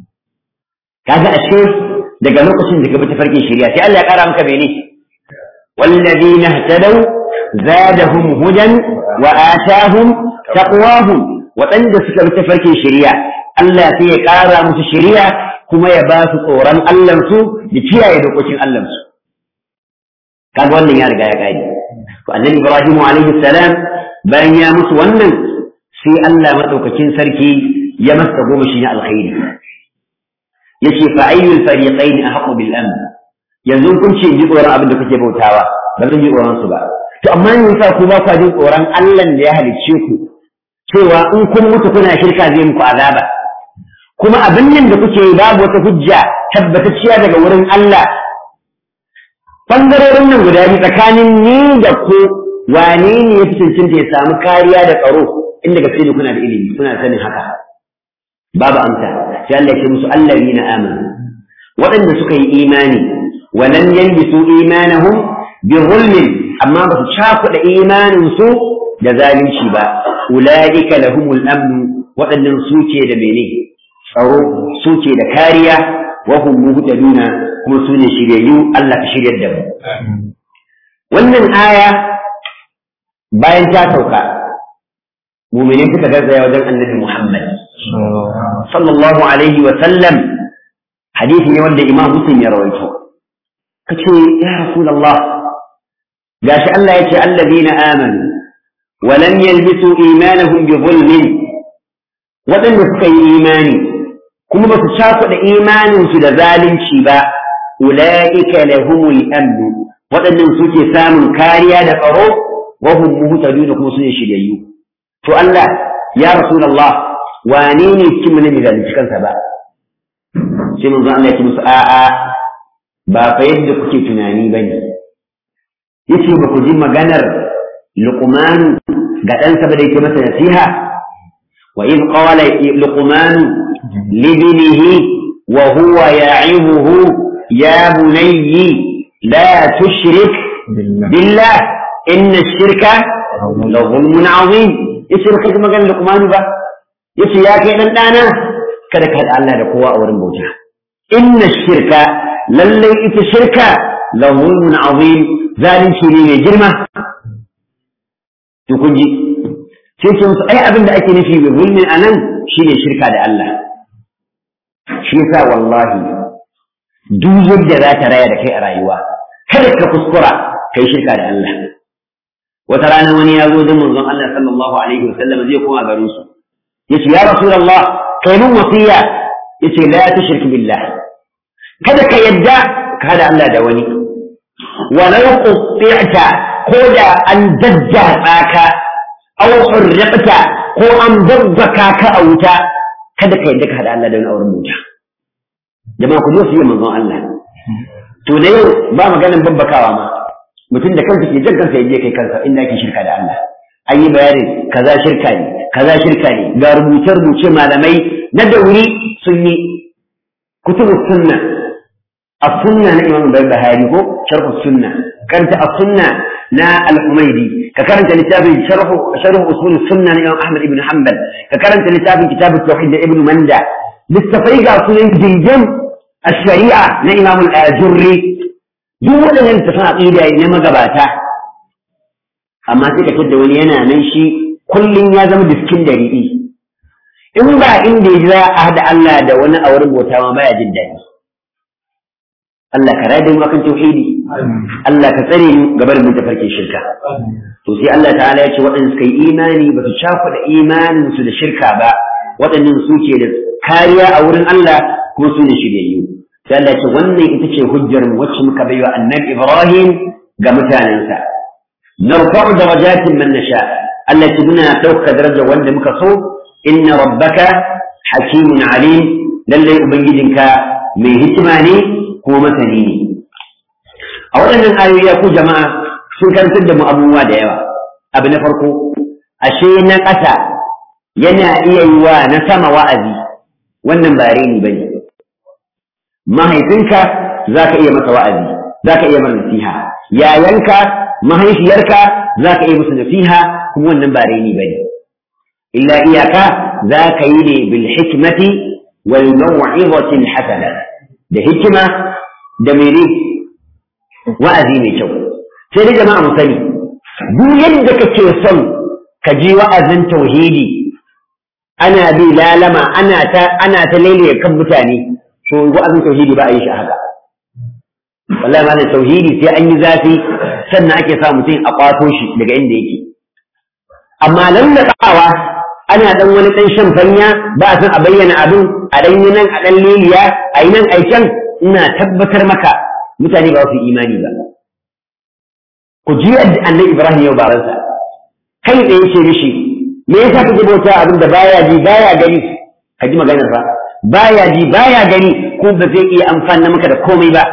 kaga ashe daga lokacin da ka bi tafarkin shari'a sai Allah ya ƙara maka bene والذين اهتدوا زادهم هدى وآتاهم تقواهم وتند سكر تفرك الشريعة الله في قارة متشريعة كما يباس قورا ألمسو لكيا يدوكوشن ألمسو كان وانا يارجع يا قايد فأن إبراهيم عليه السلام بأن يامس وانا في الله مدوكوشن سركي يمسه مشينا الخير يشي فأي الفريقين أحق بالأمن yanzu kun ce ji tsoron abin da kuke bautawa ba zan ji tsoron su ba to amma ne yasa ku ba ku ji tsoron Allah da ya halicce ku cewa in kun mutu kuna shirka zai muku azaba kuma abin nan da kuke yi babu wata hujja tabbatacciya daga wurin Allah bangarorin nan guda biyu tsakanin ni da ku wane ne ya fi cancanta ya samu kariya da tsaro inda gaske ne kuna da ilimi kuna sanin haka babu amsa sai Allah ya ce musu allazina amanu waɗanda suka yi imani ولن يلبسوا إيمانهم بظلم أما بتشاكل إيمان سوء جزال شبا أولئك لهم الأمن وأن سوكي دميني أو سوكي دكاريا وهم مهتدون هم سوني شريعيو ألا تشريع الدم wannan aya bayan ta sauka mu'minin suka garzaya wajen annabi Muhammad sallallahu alaihi wa sallam hadisi ne wanda Imam Muslim ya rawaito kace ya Rasulullah gashi Allah yace allazina amanu wa lam yalbisu imanahum bi dhulmin wadanda suka yi imani kuma ba su shafuɗa imanin su da zalunci ba ulaika lahumul amn wadannan suke samun kariya da tsaro wa hum muhtadun kuma su ne shiryayyu to Allah ya Rasulullah wane ne cikin mun ne zalunci kansa ba sai mun zo Allah ya ce musu a'a ba fa yadda kuke tunani bane yace ba ku ji maganar Luqman ga ɗansa ba da yake masa nasiha wa in qala Luqman li ibnihi wa huwa ya'ibuhu ya bunayya la tushrik billah inna ash-shirka la dhulmun 'azim yace ba ka ji maganar Luqman ba yace ya kai dan dana kada ka haɗa Allah da kowa a wurin bauta inna shirka lallai ita shirka la zulmun azim zalunci ne mai girma to kun ji sai ce musu ai abin da ake nufi bi zulmin anan shine shirka da Allah shi yasa wallahi duk yadda za ta raya da kai a rayuwa kada ka kuskura kai shirka da Allah wata rana wani ya zo da manzon Allah sallallahu alaihi wasallam zai koma garin su yace ya rasulullah kai mun wasiya yace la tushrik billah kada ka yadda ka hada Allah da wani walau quti'ta ko da an daddatsa ka aw hurriqta ko an dabbaka ka a wuta kada ka yadda ka hada Allah da wani auren wuta jama'a ku zo su yi manzon Allah to da yau ba maganin babbakawa ma mutum da kansa ke jan kansa ya je kai kansa inda yake shirka da Allah an yi bayanin kaza shirka ne kaza shirka ne ga rubuce-rubuce malamai na dauri sun yi kutubu sunna as-sunna na Imam Bukhari ko sharh sunna karanta as-sunna na al-Humaydi ka karanta littafin sharh sharh usul sunna na Imam Ahmad ibn Hanbal ka karanta littafin kitab at-tauhid da Ibn Manda littafai ga sunan jinjin ash-shari'a na Imam al-Ajurri duk wadannan littafan aqida ne magabata amma sai ka tada wani yana nan shi kullum ya zama diskin dari'i in ba inda ya za a haɗa Allah da wani a wurin bauta ma baya jin daɗi Allah ka rada mu akan tauhidi Allah ka tsare mu gabar mu tafarkin shirka to sai Allah ta'ala ya ce waɗanda suka yi imani ba su shafa da imanin su da shirka ba waɗannan su ke da kariya a wurin Allah kuma su ne shiryayyu sai Allah ya ce wannan ita ce hujjar mu wacce muka baiwa annabi Ibrahim ga mutanensa narfa'u darajatin man nasha Allah ya muna ɗauka darajar wanda muka so inna rabbaka hakimun alim lallai ubangijinka mai hikima ne ko masani ne a waɗannan ayoyi ya ku jama'a sun karantar da mu abubuwa da yawa abu na farko ashe na ƙasa yana iya yi wa na sama wa'azi wannan ba reni bane mahaifinka za ka iya masa wa'azi za ka iya masa nasiha yayanka mahaifiyarka za ka iya musu nasiha kuma wannan ba reni bane illa iyaka za ka yi ne bil hikmati wal maw'izati al hasana da hikima da mene wa'azi mai kyau sai dai jama'a mu sani duk yadda kake son ka ji wa'azin tauhidi ana bi lalama ana ta ana ta lele kan mutane to wa'azin tauhidi ba a yi shi haka wallahi ma tauhidi sai an yi zafi sannan ake sa mutum a kwato shi daga inda yake amma lallakawa ana dan wani dan shan fanya ba a san a bayyana abin a dan yi nan a dan liliya a yi nan aikin ina tabbatar maka mutane ba su imani ba ku ji yadda annabi Ibrahim yau baransa kai da yake mishi me yasa kake bauta abin da baya ji baya gani ka ji maganar fa baya ji baya gani ko ba zai iya amfana maka da komai ba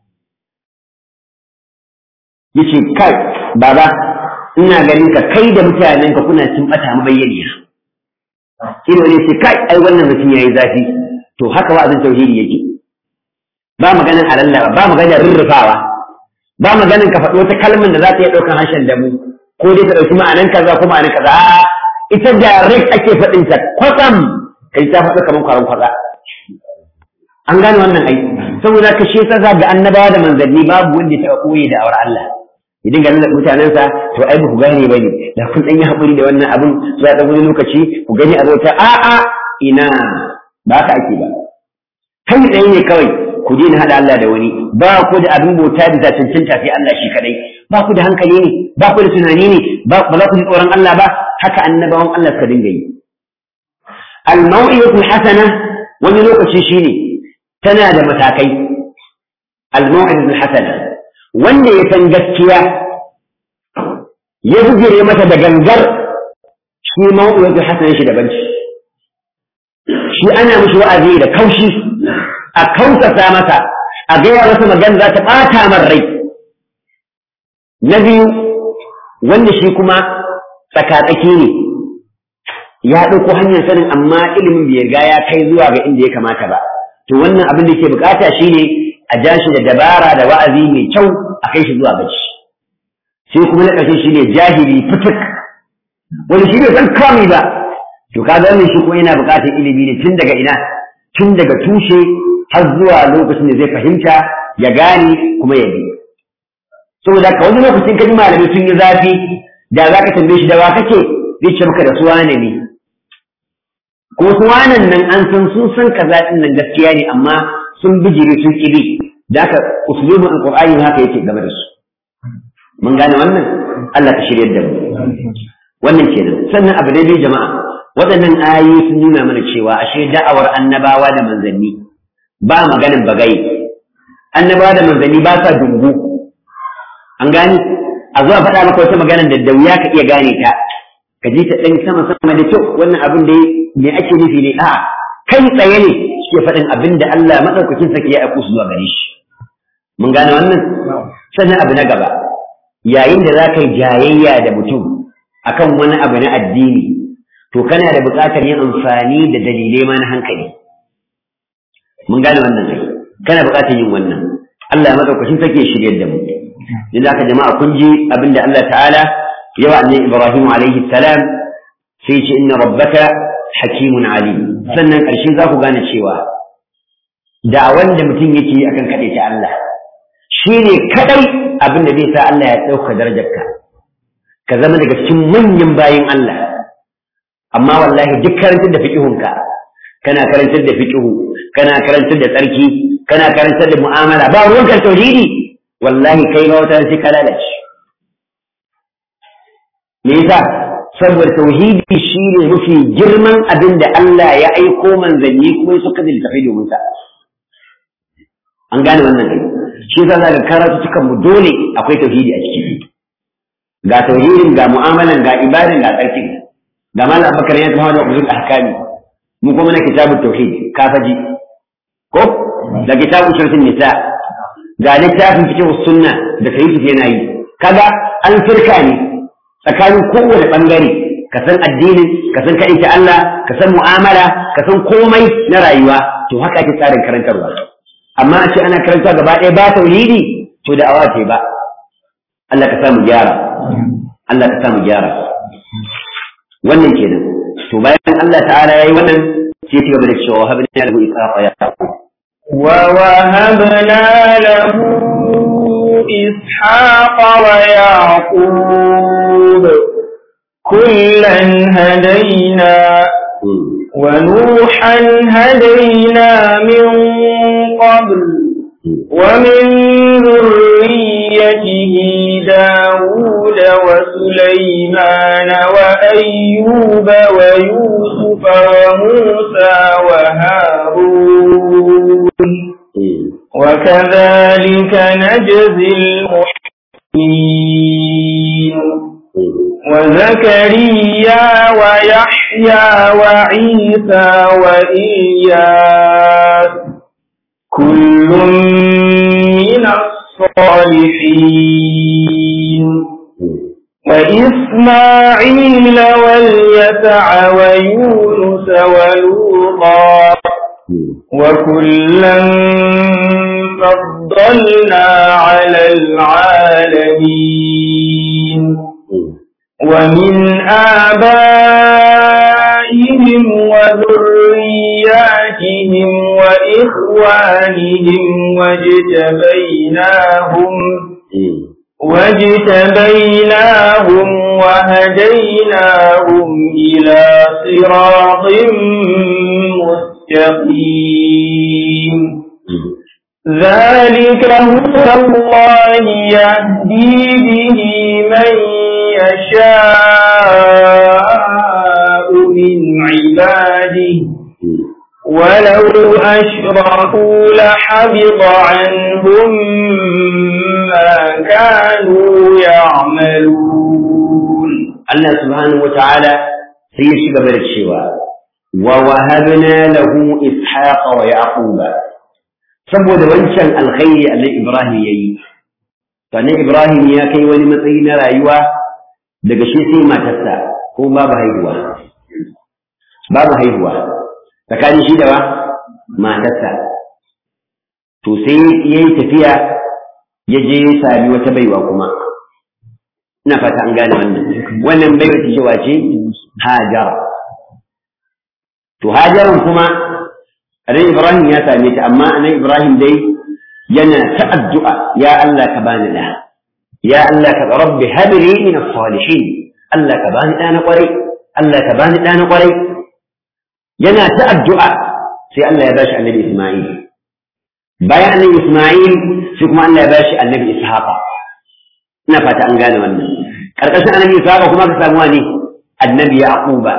yace kai baba ina ganin ka kai da mutanen ka kuna cin bata mabayyaniya ina ne sai kai ai wannan mutum yayi zafi to haka wa'azin tauhidi yake ba maganin alalla ba maganin rurrufawa ba maganin ka faɗi wata kalmar da za ta iya ɗaukan harshen da mu ko dai ta ɗauki ma'anan kaza ko ma'anan kaza a'a ita direct ake faɗin ta kwatsam kai ta faɗi kamar kwaron kwatsa an gane wannan ai saboda ka shi yasa ga annabawa da manzanni babu wanda ya taɓa koyi da awar Allah idan ga mutanensa to ai ba ku gane ba ne da kun ɗan yi haƙuri da wannan abin zuwa ɗan wani lokaci ku gani a bauta a'a ina ba ka ake ba kai ɗaya ne kawai ku daina haɗa Allah da wani ba ku da abin bauta da cancanta sai Allah shi kaɗai ba ku da hankali ne ba ku da tunani ne ba za ku ji tsoron Allah ba haka annabawan Allah suka dinga yi al-mau'izatul hasana wani lokaci shine tana da matakai al-mau'izatul hasana wanda ya san gaskiya ya bugire mata da gangar shi mau'izatul hasana shi daban shi ana mishi wa'azi da kaushi a kausasa masa a gaya masa magana za ta ɓata man rai na biyu wanda shi kuma tsakatsaki ne ya ɗauko hanyar sanin amma ilimin bai riga ya kai zuwa ga inda ya kamata ba to wannan abin da ke bukata shine a ja shi da dabara da wa'azi mai kyau a kai shi zuwa gaci sai kuma na ƙarshe shine jahili fituk wanda shi bai san komai ba to ka ga shi kuma yana bukatar ilimi ne tun daga ina tun daga tushe har zuwa lokacin da zai fahimta ya gane kuma ya bi saboda ka wani lokacin kaji malamai sun yi zafi da za ka tambaye shi da wa kake zai ce maka da su wane ne kuma su wanan nan an san sun san kaza din nan gaskiya ne amma sun bijire sun kibi da aka usulubin alqur'ani haka yake game da su mun gane wannan Allah ka shirye da mu wannan kenan sannan abu da bai jama'a waɗannan ayoyi sun nuna mana cewa ashe da'awar annabawa da manzanni ba maganin bagai annabawa da manzanni ba sa dungu an gani a zuwa faɗa maka wata magana da da wuya ka iya gane ta ka ji ta ɗan sama sama da kyau wannan abin da me ake nufi ne a'a kai tsaye ne suke faɗin abin da Allah madaukakin sarki ya aiko su zuwa gare shi mun gane wannan sannan abu na gaba yayin da za ka yi jayayya da mutum akan wani abu na addini to kana da buƙatar yin amfani da dalilai ma na hankali mun gane wannan kai kana buƙatar yin wannan Allah madaukakin sarki ya shirye da mu dan haka jama'a kun ji abinda Allah ta'ala yawa annabi Ibrahim alaihi salam sai ce inna rabbaka hakimun alim sannan ƙarshe za ku gane cewa da wanda mutum yake akan kaɗai ta Allah shine kadai abinda zai sa Allah ya ɗauka darajarka ka zama daga cikin manyan bayin Allah amma wallahi duk karantar da fiqhunka kana karantar da fiqhu kana karantar da tsarki kana karantar da mu'amala ba ruwanka tauhidi wallahi kai ma wata sai ka lalace me yasa saboda tauhidi shine mafi girman abin da Allah ya aiko manzanni kuma suka diltafi domin sa an gane wannan kai shi yasa zaka karatu cikan mu dole akwai tauhidi a ciki ga tauhidin ga mu'amalan ga ibadan ga tsarki ga malam Abubakar ya tawo da usul ahkami mu kuma na kitabut tauhid kafaji ko da kitabut shirkin nisa ga littafin fiqh sunna da kai su yana yi kaga an firka ne tsakanin kowane bangare ka san addini ka san kai ta Allah ka san mu'amala ka san komai na rayuwa to haka ake tsarin karantarwa amma a ce ana karanta gaba ɗaya ba tauhidi to da awa ce ba Allah ka samu gyara Allah ka samu gyara wannan kenan to bayan Allah ta'ala yayi wannan sai ya gaba da cewa habna lahu ishaqa ya ووهبنا له إسحاق ويعقوب كلا هدينا ونوحا هدينا من قبل ومن ذريته داود وسليمان وأيوب ويوسف وموسى وهارون وكذلك نجزي المحسنين وزكريا ويحيى وعيسى وإياس كل من الصالحين وإسماعيل واليسع ويونس ولوطا وكلا فضلنا على العالمين ومن آبائهم وذرياتهم وإخوانهم واجتبيناهم واجتبيناهم وهديناهم إلى صراط مستقيم ذلك هدى الله يهدي به من يشاء من عباده ولو أشركوا لحبط عنهم ما كانوا يعملون. الله سبحانه وتعالى سيشي قبل الشواء ووهبنا له إسحاق ويعقوب saboda wancan alkhairi Allah Ibrahim yayi sannan Ibrahim ya kai wani matsayi na rayuwa daga shi sai matarsa ko babu haihuwa babu haihuwa tsakanin shi da wa matarsa to sai yayi tafiya ya je ya sami wata baiwa kuma ina fata an gane wannan wannan baiwa ce cewa ce Hajar to Hajarun kuma Anan Ibrahim ya same ta amma anan Ibrahim dai yana ta addu'a ya Allah ka bani da ya Allah ka rabbi habli min as-salihin Allah ka bani da na kwarai Allah ka bani da na kwarai yana ta addu'a sai Allah ya bashi annabi Isma'il bayan annabi Isma'il sai kuma Allah ya bashi annabi Ishaqa ina fata an gane wannan karkashin annabi Ishaqa kuma ka samu wani annabi Yaquba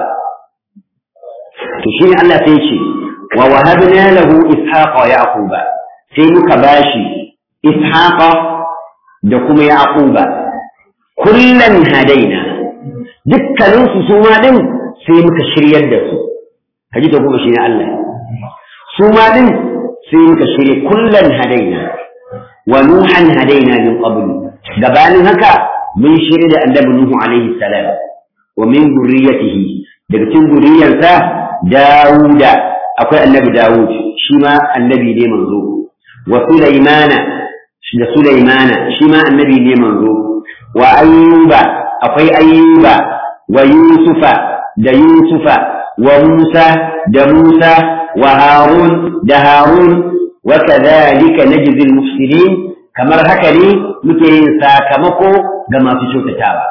to shine Allah sai ya ce ووهبنا له إسحاق ويعقوب سيمك باشي إسحاق دكم يعقوب كلا هدينا دكا ننسو سومادن سيمك الشريا دسو هجي تقول شيء الله سومادن سيمك الشريا كلا هدينا ونوحا هدينا من قبل قبال هكا من شريد النبي نوح عليه السلام ومن ذريته دكتين ذريا داود akwai annabi Dawud shi ma annabi ne manzo wa Sulaimana da Sulaimana shi ma annabi ne manzo wa Ayyuba akwai Ayyuba wa Yusufa da Yusufa wa Musa da Musa wa Harun da Harun wa kadhalika najzi al-mufsidin kamar haka ne muke yin sakamako ga masu kyautatawa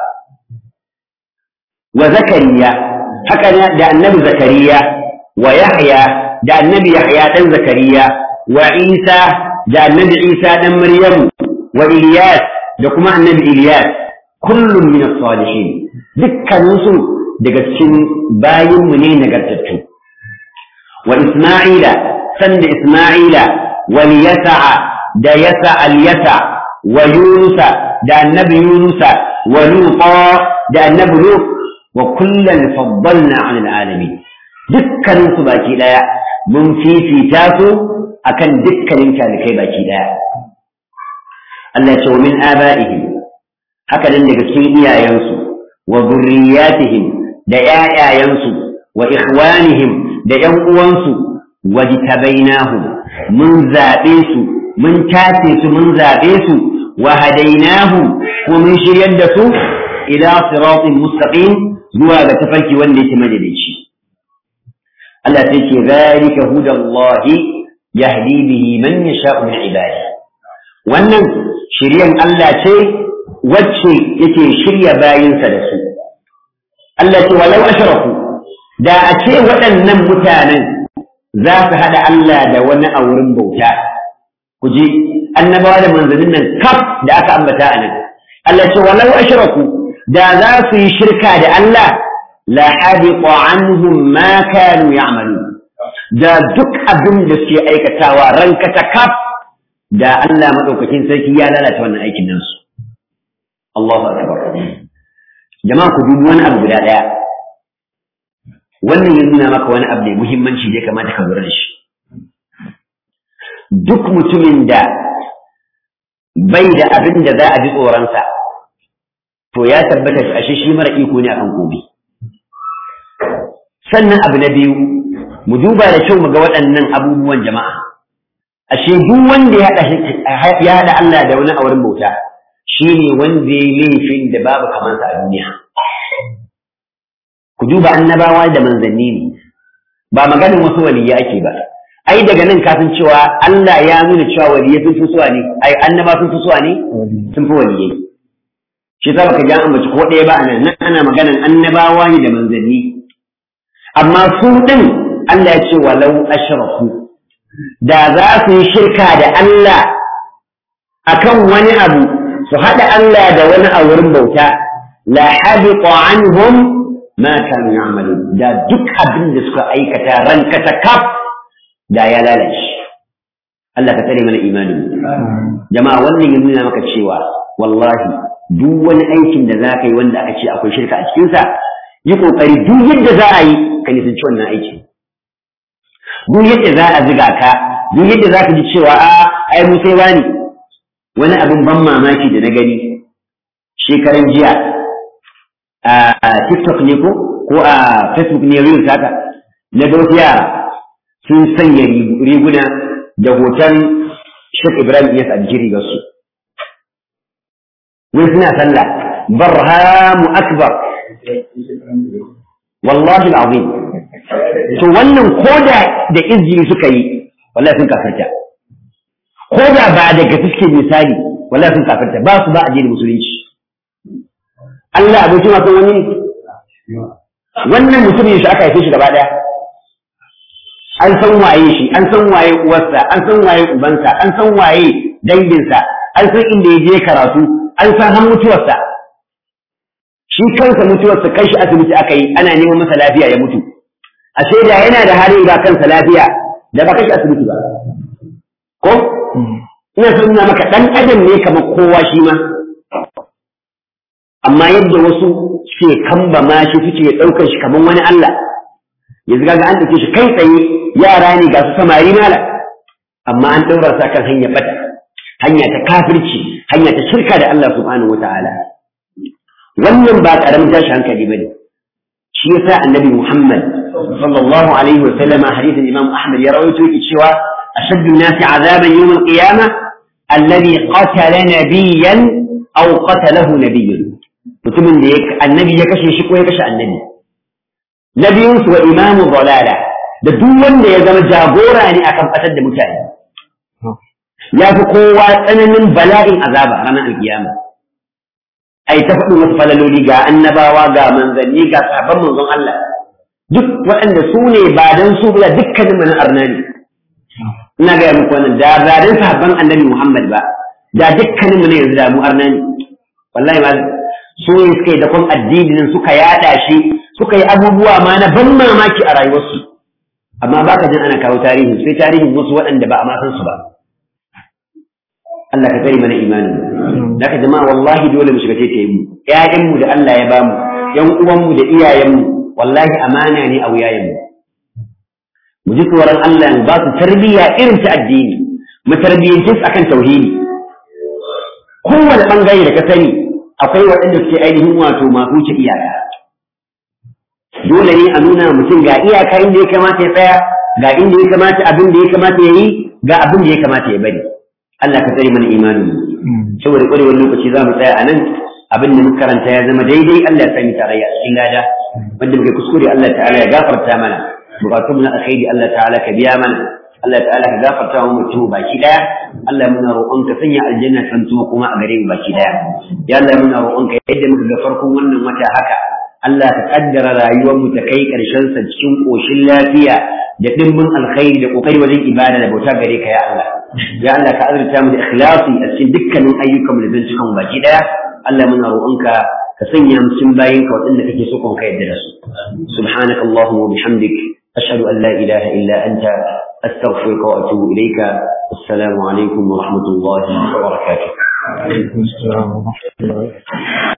wa Zakariya haka ne da annabi Zakariya ويحيى ده النبي يحيى بن زكريا وعيسى ده النبي عيسى بن مريم وإلياس ده كما النبي إلياس كل من الصالحين ذكروا دقتين باين منين قرتتو وإسماعيل سند إسماعيل واليسع ده يسع اليسع ويونس ده النبي يونس ولوطا ده النبي لوط وكلا فضلنا على العالمين dukkaninsu baki daya mun fifita su akan dukkanin talikai baki daya Allah ya ce min aba'ihim haka nan daga cikin iyayensu wa zurriyatihim da ƴaƴayensu wa ikhwanihim da ƴan uwansu wajtabainahum mun zabe su mun tace su mun zabe su wa hadainahum ko mun shiryar da su ila siratin mustaqim zuwa ga tafarki wanda yake madadici Allah sai ce zalika hudallahi yahdi bihi man yasha'u min ibadihi wannan shiriyan Allah ce wacce yake shirya bayinsa da su Allah ce walau ashraku da a ce waɗannan mutanen za su haɗa Allah da wani a wurin bauta ku ji annabawa da manzannin nan kaf da aka ambata a nan Allah ce walau ashraku da za su yi shirka da Allah la habita anhum ma kanu ya'malun da duk abin da suke aikatawa ranka ta kaf da Allah madaukakin sarki ya lalata wannan aikin nan su Allahu akbar jama'a ku dubi wani abu guda daya wannan ya nuna maka wani abu mai muhimmanci da ya kamata ka lura da shi duk mutumin da bai da abin da za a ji tsoronsa to ya tabbata shi ashe shi mara iko ne akan komai sannan abu na biyu mu duba da kyau mu ga waɗannan abubuwan jama'a ashe duk wanda ya haɗa ya haɗa Allah da wani a wurin bauta shine wanda ya yi laifin da babu kamansa a duniya ku duba annabawa da manzanni ne ba maganin wasu waliyya ake ba ai daga nan kafin cewa Allah ya nuna cewa waliyya sun fi suwa ne ai annaba sun fi suwa ne sun fi waliyai shi za ka ji an ambaci ko ɗaya ba a nan ana maganan annabawa ne da manzanni amma su ɗin Allah ya ce walau ashraku da za su yi shirka da Allah akan wani abu su haɗa Allah da wani a wurin bauta la habita anhum ma kanu ya'malun da duk abin da suka aikata ranka ta kaf da ya lalace Allah ka tsare mana imanin jama'a wannan ya nuna maka cewa wallahi duk wani aikin da za ka yi wanda aka ce akwai shirka a cikinsa yi kokari duk yadda za a yi ka nisanci wannan aiki duk yadda za a ziga ka duk yadda za ka ji cewa a ai mu sai wani wani abin ban mamaki da na gani shekaran jiya a TikTok ne ko ko a Facebook ne reels haka na ga wasu yara sun sanya riguna da hoton Sheikh Ibrahim Iyas a jikin rigarsu wai suna sallah barhamu akbar wallahi alazim to wannan koda da izini suka yi wallahi sun kafirta koda ba daga suke misali wallahi sun kafirta ba su ba addinin musulunci Allah abokin wasan wani ne wannan mutumin shi aka haife shi gaba daya an san waye shi an san waye uwarsa an san waye ubansa an san waye danginsa an san inda ya je karatu an san har mutuwarsa shi kansa mutuwarsa kai shi asibiti aka yi ana neman masa lafiya ya mutu a da yana da halin ga kansa lafiya da ba kai shi asibiti ba ko ina son nuna maka dan adam ne kamar kowa shi ma amma yadda wasu ke kamba ma shi suke daukar shi kamar wani Allah yanzu ga an dauke shi kai tsaye yara ne ga su samari mala amma an daura sa kan hanya bata hanya ta kafirci hanya ta shirka da Allah subhanahu wataala wannan ba karamin tashi hankali bane shi yasa annabi Muhammad sallallahu alaihi wa sallama hadithin Imam Ahmad ya rawaito yake cewa ashaddu nasi azaban yawm al-qiyamah alladhi qatala nabiyyan aw qatalahu nabiyyun mutumin da annabi ya kashe shi ko ya kashe annabi nabiyun su wa imamu dalala da duk wanda ya zama jagora ne akan fatar da mutane ya fi kowa tsananin bala'in azaba ranar alkiyama ai ta faɗin wasu falaloli ga annabawa ga manzanni ga sahabban manzon Allah duk waɗanda su ne ba dan su ba dukkanin mu na arnani ina ga muku wannan da ba dan sahabban annabi Muhammad ba da dukkanin mu ne yanzu da mu arnani wallahi ba su ne suka yi da kun addinin suka yada shi suka yi abubuwa ma na ban mamaki a rayuwarsu amma baka jin ana kawo tarihi sai tarihin wasu waɗanda ba a ma san su ba Allah ka tsare mana imanin naka jama'a wallahi dole mu shiga take mu ƴaƴan mu da Allah ya bamu ƴan uwan mu da iyayen mu wallahi amana ne a wuyayen mu mu ji tsoron Allah ba su tarbiyya irin ta addini mu tarbiyyance su akan tauhidi kowane bangare da ka sani akwai waɗanda suke ainihin wato masu wuce iyaka dole ne a nuna mutum ga iyaka inda ya kamata ya tsaya ga inda ya kamata abin da ya kamata ya yi ga abin da ya kamata ya bari Allah ka tsare mana imanin saboda ƙwarewar lokaci za mu tsaya a nan abin da muka karanta ya zama daidai Allah ya sami tarayya a cikin lada wanda muke kuskure Allah ta'ala ya gafarta mana bukatun mu na alkhairi Allah ta'ala ka biya mana Allah ta'ala ka gafarta mu mutum baki daya Allah muna roƙon ka sanya aljanna san tuma kuma a gare mu baki daya ya Allah muna roƙon ka yadda muka ga farkon wannan wata haka Allah ka kaddara rayuwar mu ta kai karshen sa cikin koshin lafiya da dimbin alkhairi da kokari wajen ibada da bauta gare ka ya Allah ya Allah ka azurta mu da ikhlasi a cikin dukkanin ayyukan mu da bincikan mu baki daya Allah muna roƙonka ka sanya mu cikin bayin ka wadanda kake so kun ka yadda da su subhanaka allahumma wa bihamdik ashhadu an la ilaha illa anta astaghfiruka wa atubu ilayka assalamu alaikum wa rahmatullahi wa barakatuh.